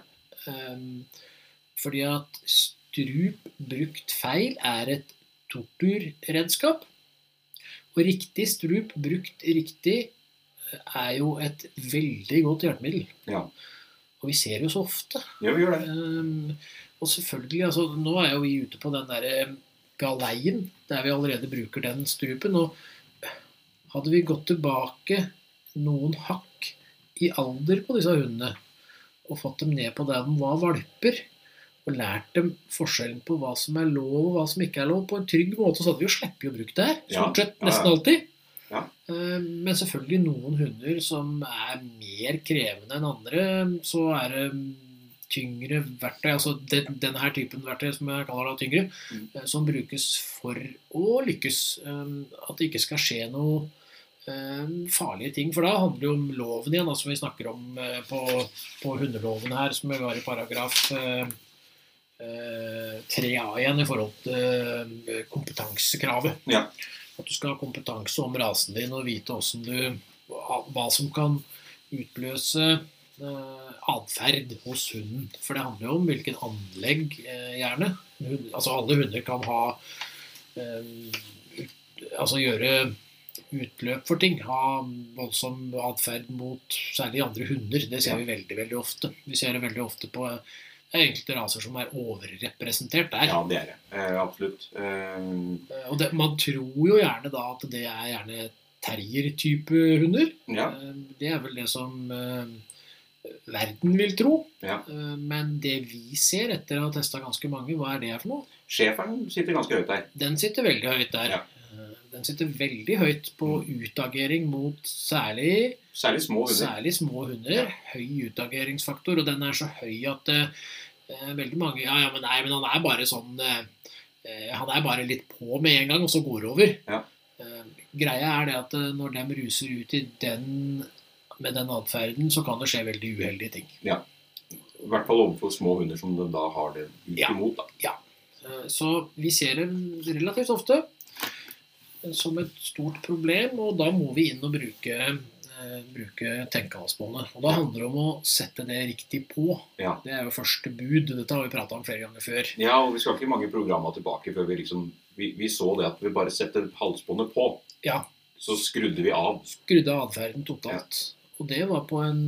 A: Fordi at strup brukt feil er et torturredskap, og riktig strup brukt riktig er jo et veldig godt hjelpemiddel.
B: Ja.
A: Og vi ser jo så ofte.
B: Ja, vi gjør det.
A: Og selvfølgelig, altså, nå er jo vi ute på den der galeien, der vi allerede bruker den strupen, og hadde vi gått tilbake noen hakk i alder på disse hundene, og fått dem ned på der de var valper, og lært dem forskjellen på hva som er lov og hva som ikke er lov på en trygg måte, så hadde vi jo sleppet å bruke det her, stort sett, nesten alltid.
B: Ja.
A: Men selvfølgelig noen hunder som er mer krevende enn andre, så er det tyngre verktøy, altså denne her typen verktøy som jeg kaller det tyngre, som brukes for å lykkes, at det ikke skal skje noe farlige ting, for da handler det jo om loven igjen, som vi snakker om på hundeloven her, som vi var i paragraf 3a igjen i forhold til kompetansekravet.
B: Ja.
A: At du skal ha kompetanse om rasen din og vite hva som kan utløse adferd hos hunden. For det handler jo om hvilken anlegg gjerne altså alle hunder kan ha altså gjøre utløp for ting, ha voldsom adferd mot særlig andre hunder. Det ser vi veldig, veldig ofte. Vi ser det veldig ofte på enkelte raser som overrepresentert der.
B: Ja, det det. Absolutt.
A: Og man tror jo gjerne da at det gjerne terrier-type hunder.
B: Ja.
A: Det vel det som verden vil tro.
B: Ja.
A: Men det vi ser etter å ha testet ganske mange, hva det for noe?
B: Schæferen sitter ganske høyt der.
A: Den sitter veldig høyt der.
B: Ja.
A: Den sitter veldig høyt på utagering mot særlig
B: små hunder.
A: Særlig små hunder.
B: Ja.
A: Høy utageringsfaktor, og den så høy at veldig mange, men han bare sånn, han bare litt på med en gang, og så går det over.
B: Ja.
A: Greia det at når de ruser ut i med den adferden, så kan det skje veldig uheldige ting.
B: Ja, i hvert fall overfor små hunder som de da har det ut imot. Da.
A: Ja, så vi ser det relativt ofte som et stort problem, og da må vi inn og bruke tenkehalsbåndet. Og da handler det om å sette det riktig på.
B: Ja. Det
A: jo første bud. Dette har vi pratet om flere ganger før.
B: Ja, og vi skal ikke mange programmer tilbake før vi så det at vi bare setter halsbåndet på.
A: Ja.
B: Så skrudde vi av.
A: Skrudde adferden totalt. Ja. Og det var på en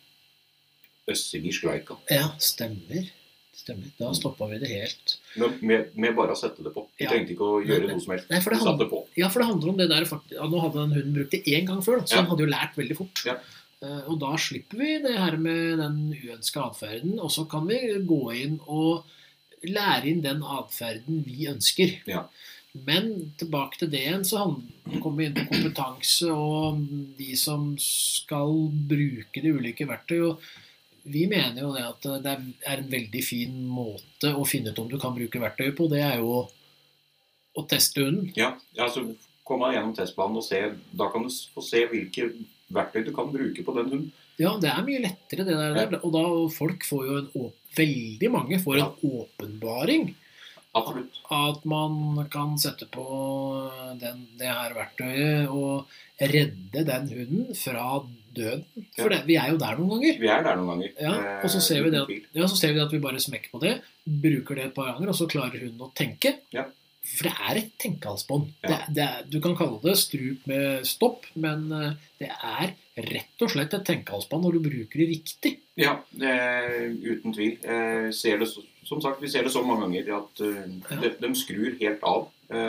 B: Øsselige Schweika.
A: Ja, stemmer. Da stoppet vi det helt.
B: Med bare å sette det på. Vi trengte ikke å gjøre noe som helst.
A: Nei, vi satte det på. Ja, for det handler om det der faktisk. Nå hadde den hunden brukt det en gang før, så den hadde jo lært veldig fort.
B: Ja.
A: Og da slipper vi det her med den uønskede adferden, og så kan vi gå inn og lære inn den adferden vi ønsker.
B: Ja.
A: Men tilbake til det igjen, så kommer vi inn på kompetanse og de som skal bruke de ulike verktøy, og vi mener jo det at det en veldig fin måte å finne ut om du kan bruke verktøy på. Det jo å teste hunden.
B: Ja, så komme gjennom testplanen og se. Da kan du få se hvilke verktøy du kan bruke på den hunden.
A: Ja, det mye lettere det der. Ja. Og da folk får jo veldig mange får en åpenbaring.
B: Absolutt.
A: At man kan sette på det her verktøyet og redde den hunden fra døden. For vi jo der noen ganger.
B: Vi der noen ganger.
A: Ja, og så ser vi det at vi bare smekker på det, bruker det et par ganger, og så klarer hunden å tenke.
B: Ja.
A: For det et tenkehalsbånd.
B: Ja.
A: Du kan kalle det strup med stopp, men det rett og slett et tenkehalsbånd når du bruker det riktig.
B: Ja, uten tvil. Som sagt, vi ser det så mange ganger at de skrur helt av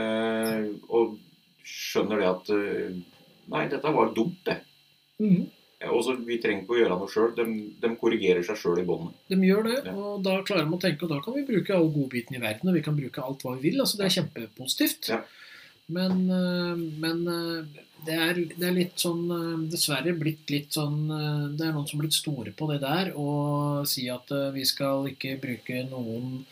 B: og skjønner det at nei, dette var dumt det. Og så vi trenger ikke å gjøre noe selv. De korrigerer seg selv i båndet.
A: De gjør det, og da klarer de å tenke, og da kan vi bruke alle godbitene i verden, og vi kan bruke alt hva vi vil. Altså, det kjempepositivt.
B: Ja.
A: Men det litt sånn, dessverre blitt litt sånn, det noen som blitt store på det der, og si at vi skal ikke bruke noen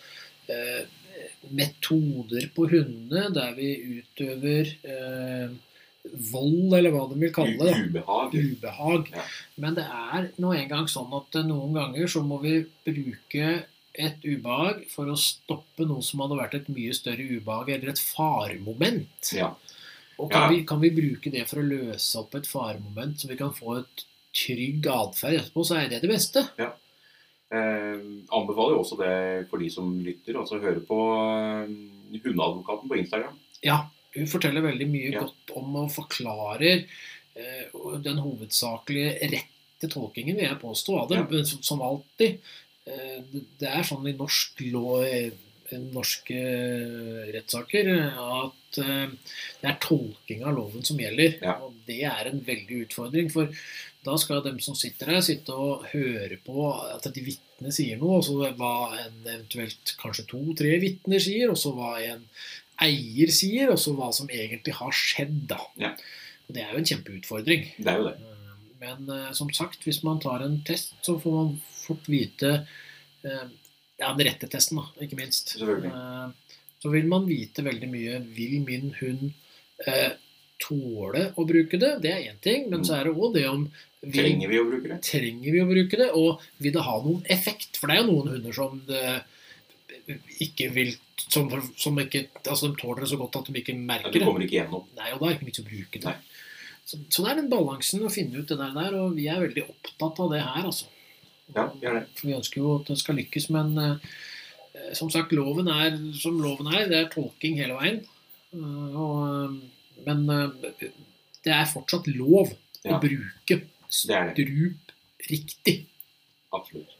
A: metoder på hundene der vi utøver vold, eller hva de vil kalle det. Ubehag.
B: Ja.
A: Men det nå en gang sånn at noen ganger så må vi bruke et ubehag for å stoppe noe som hadde vært et mye større ubehag, eller et faremoment.
B: Ja.
A: Og kan vi bruke det for å løse opp et faremoment, så vi kan få et trygg adferd etterpå, så det beste.
B: Ja. Anbefaler jo også det for de som lytter, altså høre på hundeadvokaten på Instagram.
A: Ja, hun forteller veldig mye godt om og forklarer den hovedsakelige rette tolkningen, vil jeg påstå av det, men som alltid. Det sånn i norske rettssaker at det tolking av loven som gjelder, og det en veldig utfordring, for da skal de som sitter der sitte og høre på at de vittne sier noe, og så hva eventuelt kanskje 2-3 vittner sier, og så hva en eier sier, og så hva som egentlig har skjedd da.
B: Ja.
A: Og det jo en kjempeutfordring.
B: Det jo det.
A: Men som sagt, hvis man tar en test, så får man fort vite den rette testen da, ikke minst. Så vil man vite veldig mye. Vil min hund tåle å bruke det? Det en ting, men så det også det om
B: trenger vi å bruke det?
A: Trenger vi å bruke det, og vil det ha noen effekt? For det jo noen hunder som ikke vil som ikke, altså de tåler det så godt at de ikke merker det.
B: Du kommer ikke gjennom.
A: Nei, og da det ikke mye å bruke det. Så det den balansen å finne ut det der, og vi veldig opptatt av det her, altså.
B: Ja, gjør det.
A: For vi ønsker jo at det skal lykkes, men Som sagt, loven er som loven er. Det er tolking hele veien. Men det er fortsatt lov å bruke strup riktig.
B: Absolutt.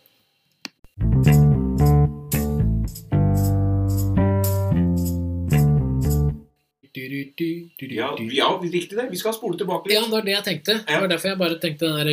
B: Ja, riktig det. Vi skal spole tilbake litt.
A: Ja, det var det jeg tenkte. Det var derfor jeg bare tenkte den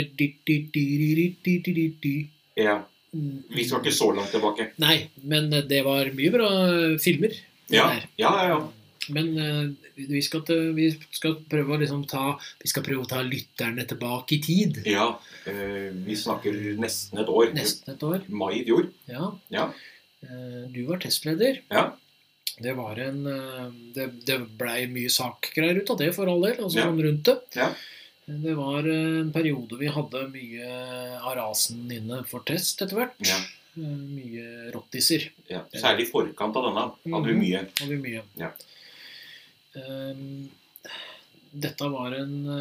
A: der.
B: Ja, vi skal ikke så langt tilbake.
A: Nei, men det var mye bra filmer.
B: Ja.
A: Men vi skal prøve å liksom ta lytterne tilbake i tid.
B: Ja, vi snakker nesten et år.
A: Nesten et år.
B: Mai i fjor.
A: Ja. Du var testleder.
B: Ja.
A: Det var det ble mye sakgreier ut av det for all del, altså sånn rundt det.
B: Ja.
A: Det var en periode vi hadde mye av rasen inne for test etter hvert.
B: Ja.
A: Mye rottiser.
B: Ja. Særlig i forkant av denne hadde vi mye.
A: Ja. Dette var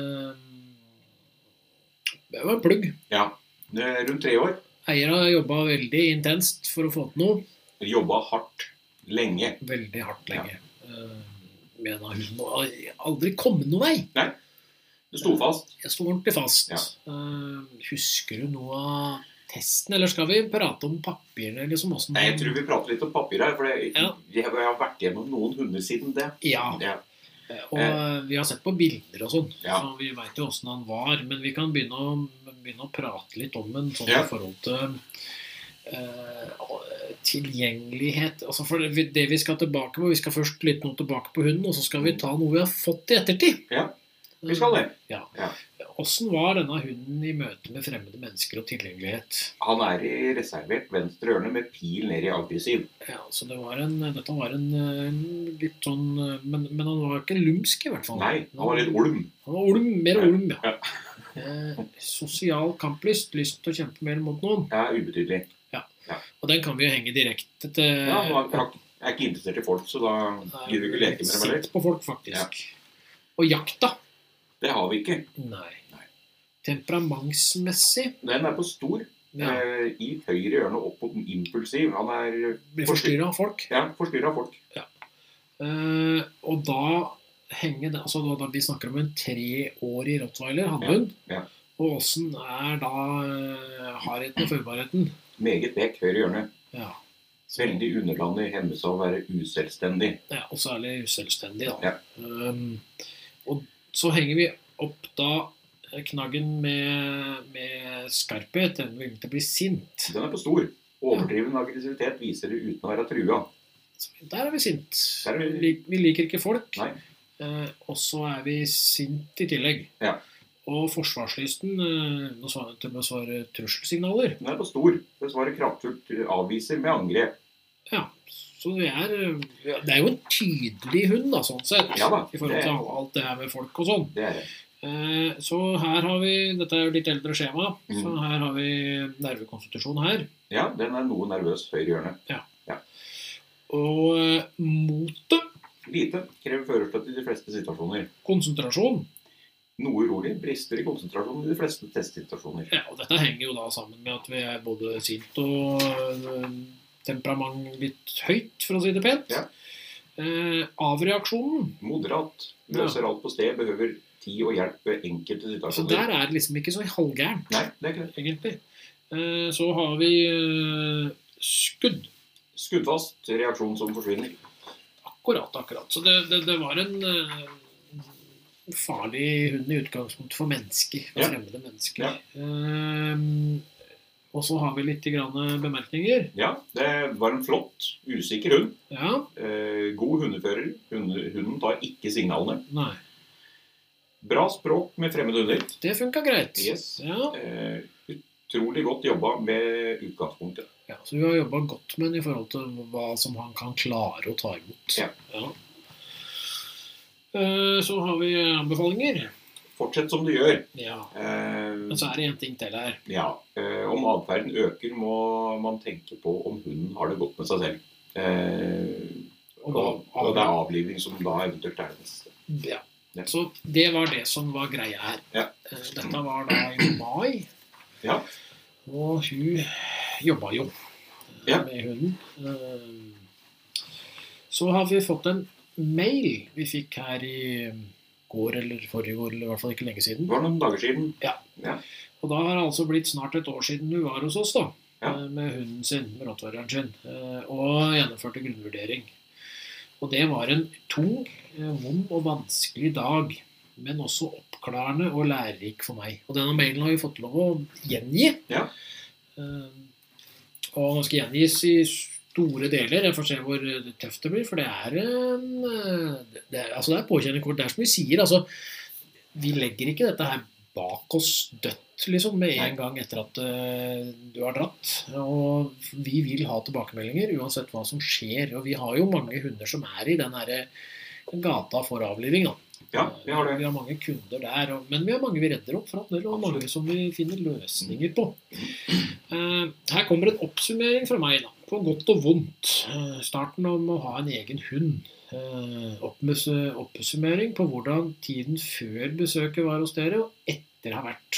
A: det var en plugg.
B: Ja, rundt 3 år.
A: Eier har jobbet veldig intenst for å få til noe.
B: Jobbet hardt. Lenge.
A: Veldig hardt lenge. Men hun har aldri kommet noen vei.
B: Nei, det sto fast.
A: Jeg sto ordentlig fast. Ja. Husker du noe av testen, eller skal vi prate om papirene? Liksom,
B: Nei, jeg tror vi prater litt om papir her, for jeg har vært gjennom noen hunder siden det.
A: Ja. Og vi har sett på bilder og sånn, så vi vet jo hvordan han var, men vi kan begynne å prate litt om en sånn i forhold til tilgjengelighet, altså for det vi skal tilbake på. Vi skal først litt noe tilbake på hunden, og så skal vi ta noe vi har fått i ettertid.
B: Ja, vi skal det.
A: Ja. Hvordan var denne hunden i møte med fremmede mennesker og tilgjengelighet?
B: Han er i reservert venstre hjørne med pil ned i aggressiv.
A: Ja, så dette var en litt sånn, men han var ikke lumsk i hvert fall.
B: Nei, han var litt olm.
A: Han var mer olm, ja. Sosial kamplyst, lyst til å kjempe mer mot noen.
B: Ja, ubetydelig.
A: Ja. Og den kan vi jo henge direkte til.
B: Ja, jeg er ikke interessert i folk, så da gir vi ikke leke med dem heller.
A: Sitt på folk, faktisk. Og jakta?
B: Det har vi ikke.
A: Nei. Temperamentsmessig?
B: Den er på stor. I høyre hjørne opp på den impulsiv. Han
A: blir forstyrret av folk?
B: Ja, forstyrret av folk.
A: Ja. Og da henger det, altså da vi snakker om en 3-årig rottweiler, hannhund.
B: Ja.
A: Og hvordan da hardheten og førbarheten?
B: Meget vekk, høyre hjørne.
A: Ja.
B: Veldig underlandig, hemmes av å være uselvstendig.
A: Ja, og særlig uselvstendig da.
B: Ja.
A: Og så henger vi opp da knaggen med skarphet, den vil ikke bli sint.
B: Den er på stor. Overdriven aggressivitet viser det uten å være trua.
A: Der er vi sint. Vi liker ikke folk.
B: Nei.
A: Og så er vi sint i tillegg.
B: Ja.
A: Og forsvarslysten, nå svarer til å besvare trusselsignaler.
B: Den er på stor. Besvarer kraftfullt, avviser med angrep.
A: Ja, så det er jo en tydelig hund da, sånn sett.
B: Ja da.
A: I forhold til alt det her med folk og sånn.
B: Det er det.
A: Så her har vi, dette er jo litt eldre skjema, så her har vi nervekonstitusjon her.
B: Ja, den er noe nervøs høyre hjørne.
A: Ja. Og motet.
B: Lite. Krever førerstøtte i de fleste situasjoner.
A: Konsentrasjon.
B: Noe urolig, brister i konsentrasjon i de fleste testsituasjoner.
A: Ja, og dette henger jo da sammen med at vi er både sint og temperament litt høyt, for å si det pent.
B: Ja.
A: Avreaksjonen.
B: Moderat. Løser alt på sted, behøver tid og hjelp ved enkelte situasjoner.
A: Så der er det liksom ikke så halvgæren.
B: Nei, det er ikke det.
A: Egentlig. Så har vi skudd.
B: Skuddfast, reaksjon som forsvinner.
A: Akkurat. Så det var en farlig hund i utgangspunkt for mennesker, for fremmede mennesker.
B: Ja.
A: Og så har vi litt grann bemerkninger.
B: Ja, det var en flott, usikker hund.
A: Ja.
B: God hundefører. Hunden tar ikke signalene.
A: Nei.
B: Bra språk med fremmede hunder.
A: Det funket greit.
B: Yes.
A: Ja.
B: Utrolig godt jobbet med utgangspunktet.
A: Ja, så vi har jobbet godt med den i forhold til hva som han kan klare å ta imot.
B: Ja.
A: Så har vi anbefalinger.
B: Fortsett som du gjør.
A: Ja. Men så er det en ting til her.
B: Ja. Om adferden øker, må man tenke på om hunden har det godt med seg selv. Og det er avlivning som da eventuelt er det neste.
A: Ja. Så det var det som var greia her.
B: Ja.
A: Dette var da i mai.
B: Ja.
A: Og hun jobbet jo.
B: Ja.
A: med hunden. Så har vi fått en mail vi fikk her i går eller forrige år, eller i hvert fall ikke lenge siden.
B: Det var noen dager siden.
A: Ja. Og da har det altså blitt snart et år siden du var hos oss da, med hunden sin, med rottweileren sin, og gjennomførte grunnvurdering. Og det var en tung, vond og vanskelig dag, men også oppklarende og lærerik for meg. Og denne mailen har vi fått lov å gjengi.
B: Ja.
A: Og den skal gjengis i store deler. Jeg får se hvor tøft det blir, for det er påkjenning. Det er som vi sier, altså, vi legger ikke dette her bak oss dødt, liksom, med en gang etter at du har dratt. Og vi vil ha tilbakemeldinger, uansett hva som skjer. Og vi har jo mange hunder som er i den her gata for avliving, da.
B: Ja, vi har det.
A: Vi har mange kunder der, men vi har mange vi redder opp fra, og mange som vi finner løsninger på. Her kommer en oppsummering fra meg da, på godt og vondt. Starten om å ha en egen hund. Oppsummering på hvordan tiden før besøket var hos dere, og etter har vært.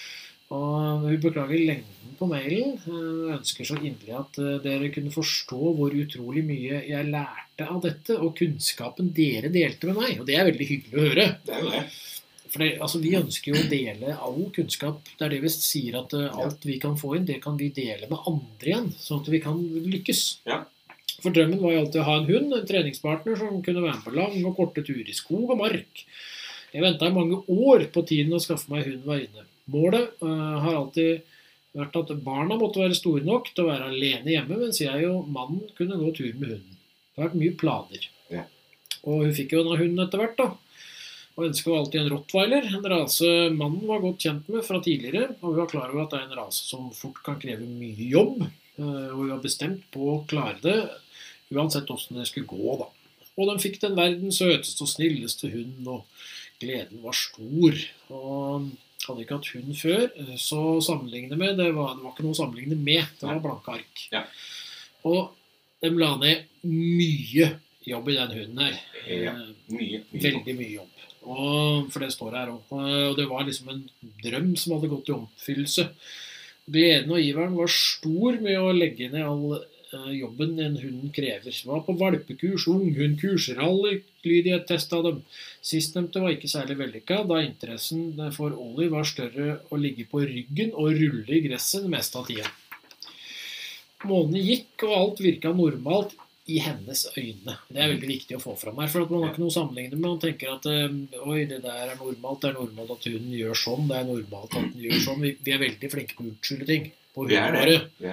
A: Og vi beklager lengden på mailen. Jeg ønsker så inderlig at dere kunne forstå hvor utrolig mye jeg lærte av dette, og kunnskapen dere delte med meg. Og det er veldig hyggelig å høre.
B: Det er jo det.
A: For altså, vi ønsker jo å dele all kunnskap. Det er det vi sier at alt vi kan få inn, det kan vi dele med andre igjen, sånn at vi kan lykkes.
B: Ja.
A: For drømmen var jo alltid å ha en hund, en treningspartner som kunne være med på lange og korte turer i skog og mark. Jeg ventet i mange år på tiden å skaffe meg hund var inne. Målet har alltid vært at barna måtte være store nok til å være alene hjemme, mens jeg og mannen kunne gå tur med hunden. Det har vært mye planer.
B: Ja.
A: Og hun fikk jo denne hunden etter hvert da. Og ønsket jo alltid en rottweiler, en rase mannen var godt kjent med fra tidligere, og vi var klar over at det er en rase som fort kan kreve mye jobb, og vi var bestemt på å klare det, uansett hvordan det skulle gå da. Og de fikk den verdens søteste og snilleste hund, og gleden var stor. Og hadde ikke hatt hund før, så sammenligne med, det var ikke noe å sammenligne med, det var blanke ark.
B: Ja.
A: Og de la ned mye jobb i den hunden her.
B: Ja, mye.
A: Veldig mye jobb. Og for det står her også. Og det var liksom en drøm som hadde gått i oppfyllelse. Gleden og iveren var stor med å legge ned all jobben en hund krever. Det var på valpekurs, unghundkurs, rallylydighet av dem. Sistnevnte var ikke særlig vellykket, da interessen for Ollie var større å ligge på ryggen og rulle i gresset det meste av tiden. Måneden gikk, og alt virket normalt i hennes øyne. Det er veldig viktig å få fram her, for at man har ikke noe sammenlignende med. Man tenker at oi, det der er normalt at hunden gjør sånn, det er normalt at den gjør sånn. Vi er veldig flinke på å utskylle ting på hunden våre.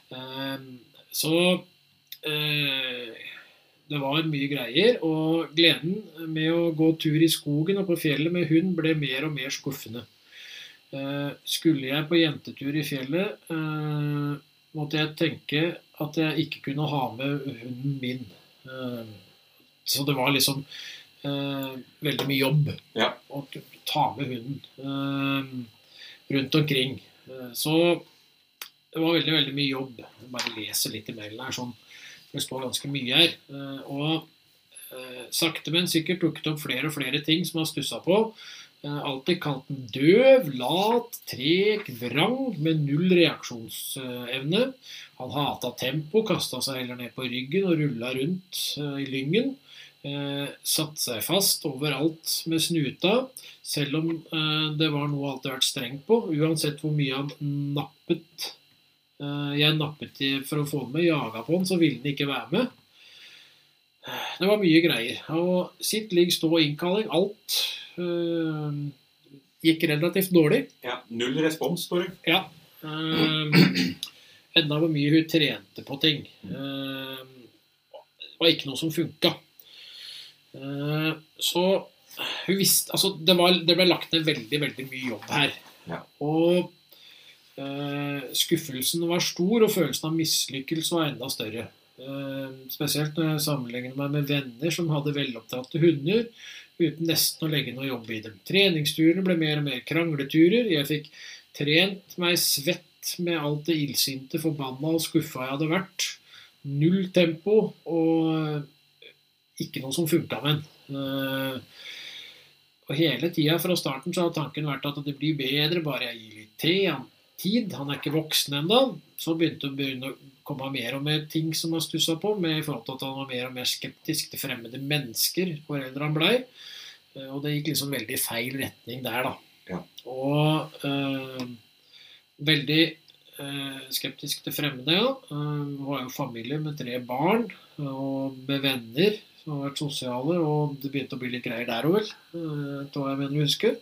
A: Så det var mye greier, og gleden med å gå tur i skogen og på fjellet med hund ble mer og mer skuffende. Skulle jeg på jentetur i fjellet, måtte jeg tenke at jeg ikke kunne ha med hunden min. Så det var liksom veldig mye jobb å ta med hunden rundt omkring. Så det var veldig, veldig mye jobb. Jeg bare leser litt i mailen her, sånn. Det står ganske mye her. Og sakte, men sikkert dukket opp flere og flere ting som jeg har stusset på. Alltid kalt den døv, lat, treg, vrang, med null reaksjonsevne. Han hatet tempo, kastet seg heller ned på ryggen og rullet rundt i lyngen. Satt seg fast overalt med snuta, selv om det var noe alltid vært strengt på, uansett hvor mye han nappet. Jeg nappet for å få den med, jaget på den, så ville den ikke være med. Det var mye greier. Og sitt, ligg, stå, innkalling, alt gikk relativt dårlig.
B: Ja, null respons, står det.
A: Ja. Enda hvor mye hun trente på ting. Det var ikke noe som funket. Så hun visste, altså det ble lagt ned veldig, veldig mye jobb her.
B: Ja.
A: Og skuffelsen var stor, og følelsen av mislykkelse var enda større. Spesielt når jeg sammenligner meg med venner som hadde veloppdratte hunder, uten nesten å legge noe jobb i dem. Treningsturene ble mer og mer krangleturer. Jeg fikk trent meg svett med alt det illsinte, forbanna og skuffa jeg hadde vært. Null tempo, og ikke noe som funket med den. Og hele tiden fra starten så har tanken vært at det blir bedre bare jeg gir litt te. Han tid, han ikke voksen enda, så begynte å komme mer og mer ting som han stusset på, med I forhold til at han var mer og mer skeptisk til fremmede mennesker, hvor eldre han ble. Og det gikk liksom veldig feil retning der da.
B: Ja.
A: Og veldig skeptisk til fremmede, ja. Han var jo familie med 3 barn, og med venner som har vært sosiale, og det begynte å bli litt greier der også, tror jeg mener å huske.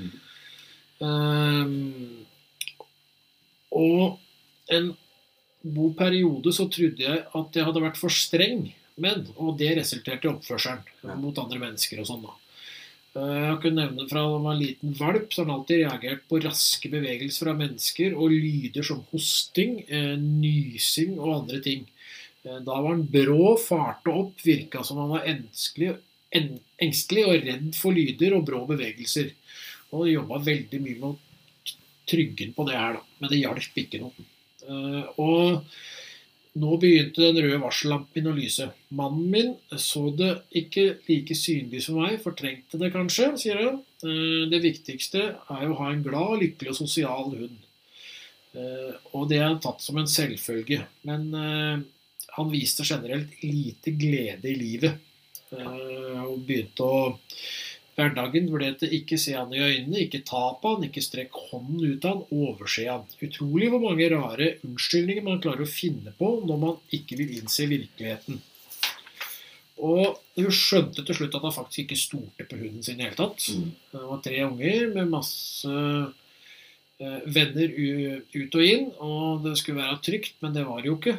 A: Og en god periode så trodde jeg at jeg hadde vært for streng, og det resulterte I oppførselen mot andre mennesker og sånn da. Jeg kunne nevne fra han var en liten valp, så han alltid reagert på raske bevegelser fra mennesker, og lyder som hosting, nysing og andre ting. Da var han brå, farte opp, virket som han var engstelig og redd for lyder og brå bevegelser. Og jobbet veldig mye med å trygge på det her da, men det hjalp ikke noe. Og nå begynte den røde varsellampen å lyse. Mannen min så det ikke like synlig som meg, fortrengte det kanskje, sier han. Det viktigste jo å ha en glad, lykkelig og sosial hund. Og det har han tatt som en selvfølge. Men han viste generelt lite glede I livet. Og begynte å hverdagen ble det ikke se han I øynene, ikke ta på han, ikke strekk hånden ut av han, overse han. Utrolig hvor mange rare unnskyldninger man klarer å finne på når man ikke vil innse virkeligheten. Og hun skjønte til slutt at han faktisk ikke stolte på hunden sin I hele tatt. Det var 3 unger med masse venner ut og inn, og det skulle være trygt, men det var det jo ikke.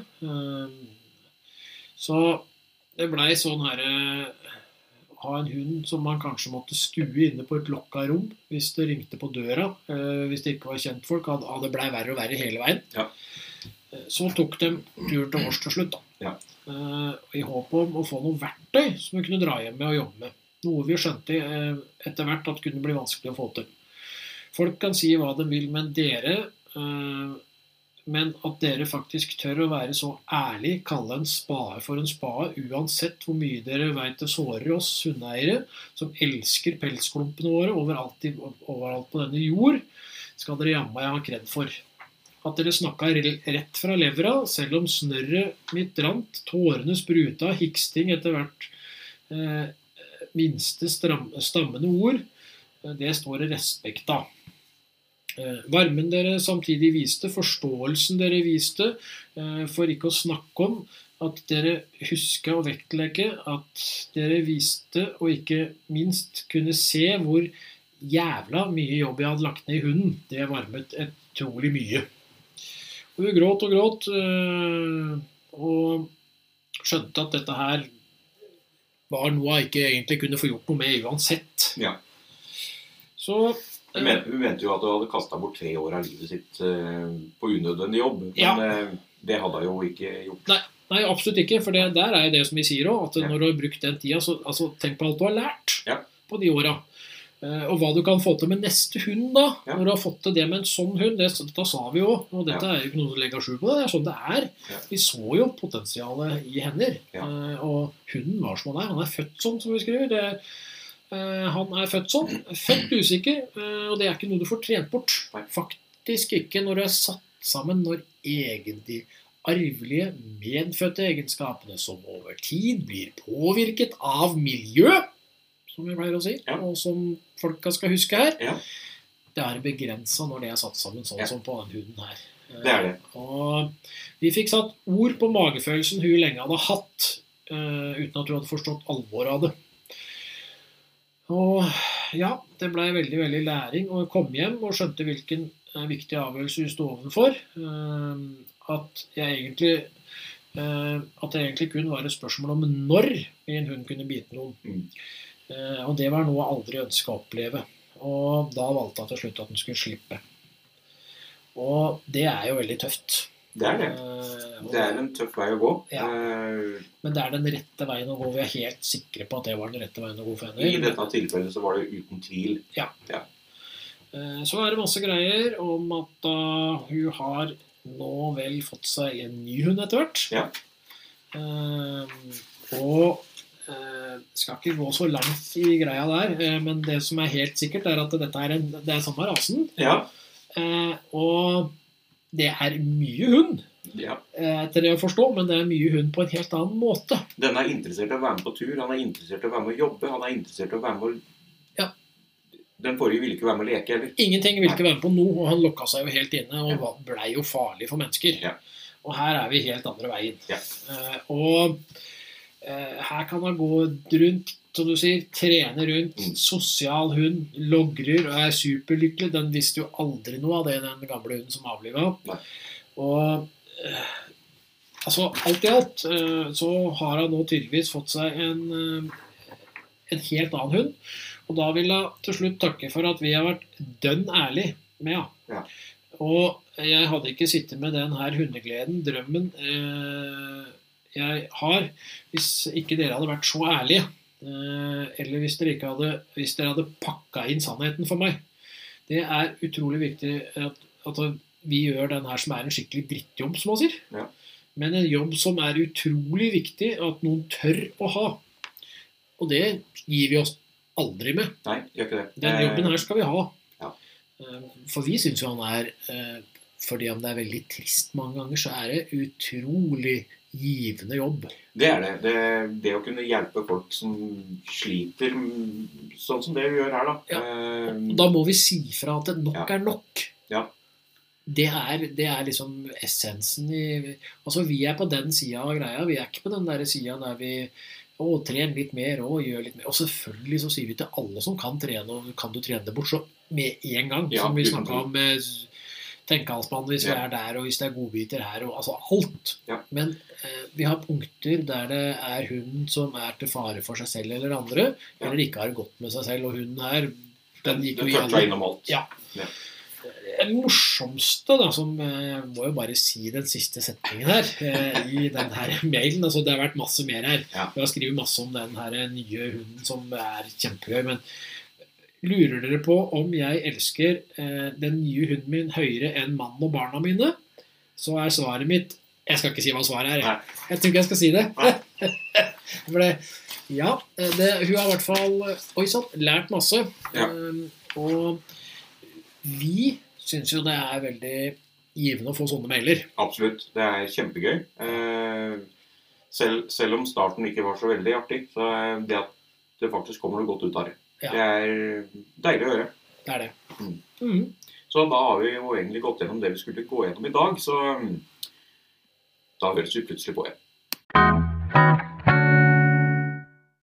A: Så det ble sånn her ha en hund som man kanskje måtte stue inne på et lokket rom hvis det ringte på døra, hvis det ikke var kjent folk, det ble verre og verre hele veien.
B: Ja.
A: Så tok de tur til oss til slutt da.
B: Ja.
A: I håp om å få noen verktøy som vi kunne dra hjem med og jobbe med. Noe vi skjønte etter hvert at kunne bli vanskelig å få til. Folk kan si hva de vil, men at dere faktisk tør å være så ærlig, kalle en spade for en spade, uansett hvor mye dere vet det sårer oss hundeeiere, som elsker pelsklumpene våre overalt på denne jord, skal dere jammen ha kred for. At dere snakket rett fra levra, selv om snørret mitt rant, tårene spruta, hiksting etter hvert minste stammende ord, det står det respekt av. Varmen dere samtidig viste, forståelsen dere viste, for ikke å snakke om at dere husker å vektlegge, at dere viste og ikke minst kunne se hvor jævla mye jobb jeg hadde lagt ned I hunden. Det varmet utrolig mye. Og vi gråt og gråt, og skjønte at dette her var noe jeg ikke egentlig kunne få gjort noe med uansett.
B: Ja.
A: Så
B: Hun mente jo at hun hadde kastet bort 3 år av livet sitt på unødvendig jobb, men det hadde hun jo ikke gjort.
A: Nei, absolutt ikke, for der det som vi sier også, at når du har brukt den tida, så tenk på alt du har lært på de årene. Og hva du kan få til med neste hund da, når du har fått til det med en sånn hund, dette sa vi jo, og dette jo ikke noe som legger skjul på det, det sånn det er. Vi så jo potensialet I hender, og hunden var som han født sånn, som vi skriver, han født sånn, født usikker, og det ikke noe du får trent bort. Faktisk ikke når du satt sammen når egentlig arvelige, medfødte egenskapene som over tid blir påvirket av miljø, som vi pleier å si, og som folka skal huske her. Det begrenset når det satt sammen sånn som på den huden her.
B: Det det.
A: Og vi fikk satt ord på magefølelsen hun lenge hadde hatt, uten at hun hadde forstått alvoret av det. Og ja, det ble veldig, veldig læring å komme hjem og skjønte hvilken viktig avgjørelse hun stod overfor. At jeg egentlig kun var et spørsmål om når en hund kunne bite noen. Og det var noe jeg aldri ønsket å oppleve. Og da valgte jeg til slutt at den skulle slippe. Og det jo veldig tøft.
B: Det det. Det en tøff vei å gå.
A: Ja. Men det den rette veien å gå. Vi helt sikre på at det var den rette veien å gå for henne.
B: I dette tilfellet så var det uten tvil.
A: Ja. Så det masse greier om at hun har nå vel fått seg en ny hund etter hvert.
B: Ja.
A: Og skal ikke gå så langt I greia der, men det som helt sikkert at dette det samme rasen.
B: Ja.
A: Og det er mye hund,
B: Ja.
A: etter det å forstå, men det er mye hund på en helt annen måte.
B: Den er interessert i å være med på tur, han er interessert i å være med å jobbe, han er interessert i å være med å...
A: Ja.
B: Den forrige ville ikke være med å leke, eller?
A: Ingenting vil ikke være med på noe, og han lokket seg jo helt inne, og ble jo farlig for mennesker.
B: Ja.
A: Og her er vi helt andre veien.
B: Ja.
A: Her kan han gå rundt, som du sier, trene rundt, sosial hund, logrer og er superlykkelig. Den visste jo aldri noe av det, den gamle hunden som avlivet.
B: Nei.
A: Og altså, alt i alt, så har han nå tydeligvis fått seg en helt annen hund. Og da vil jeg til slutt takke for at vi har vært dønn ærlig med han.
B: Ja.
A: Og jeg hadde ikke sittet med den her hundegleden, drømmen jeg har, hvis ikke dere hadde vært så ærlige. Eller hvis dere hadde pakket inn sannheten for meg. Det er utrolig viktig at vi gjør den her som er en skikkelig drittjobb, som man sier.
B: Ja.
A: Men en jobb som er utrolig viktig at noen tør å ha. Og det gir vi oss aldri med.
B: Nei, gjør ikke det.
A: Den jobben her skal vi ha.
B: Ja.
A: For vi synes jo han er, fordi om det er veldig trist mange ganger, så er det utrolig givende jobb.
B: Det er det. Det å kunne hjelpe folk som sliter, sånn som det vi gjør her da.
A: Ja. Da må vi si fra at nok er nok.
B: Ja.
A: Det er liksom essensen i... Altså, vi er på den siden av greia. Vi er ikke på den der siden der vi trener litt mer og gjør litt mer. Og selvfølgelig så sier vi til alle som kan trene, og kan du trene det bort så med en gang, som vi snakket om med tenkehalsbånd hvis vi er der, og hvis det er godbiter her, og altså alt.
B: Ja.
A: Men vi har punkter der det er hunden som er til fare for seg selv eller andre, eller ikke har gått med seg selv, og hunden her, den gikk jo i alle.
B: Den innom alt.
A: Ja. Det morsomste da, som må jo bare si den siste setningen her i den her mailen, altså det har vært masse mer her. Vi har skrivet masse om den her nye hunden som er kjempegøy, men lurer dere på om jeg elsker den nye hunden min høyere enn mannen og barna mine, så er svaret mitt, jeg skal ikke si hva svaret er, jeg tror ikke jeg skal si det. For det, hun har i hvert fall lært masse, og vi synes jo det er veldig givende å få sånne mailer.
B: Absolutt, det er kjempegøy. Selv om starten ikke var så veldig artig, så det at det faktisk kommer noe godt ut av det. Det er deilig å høre.
A: Det er det.
B: Så da har vi jo egentlig gått gjennom det vi skulle gå gjennom i dag, så da høres vi plutselig på igjen.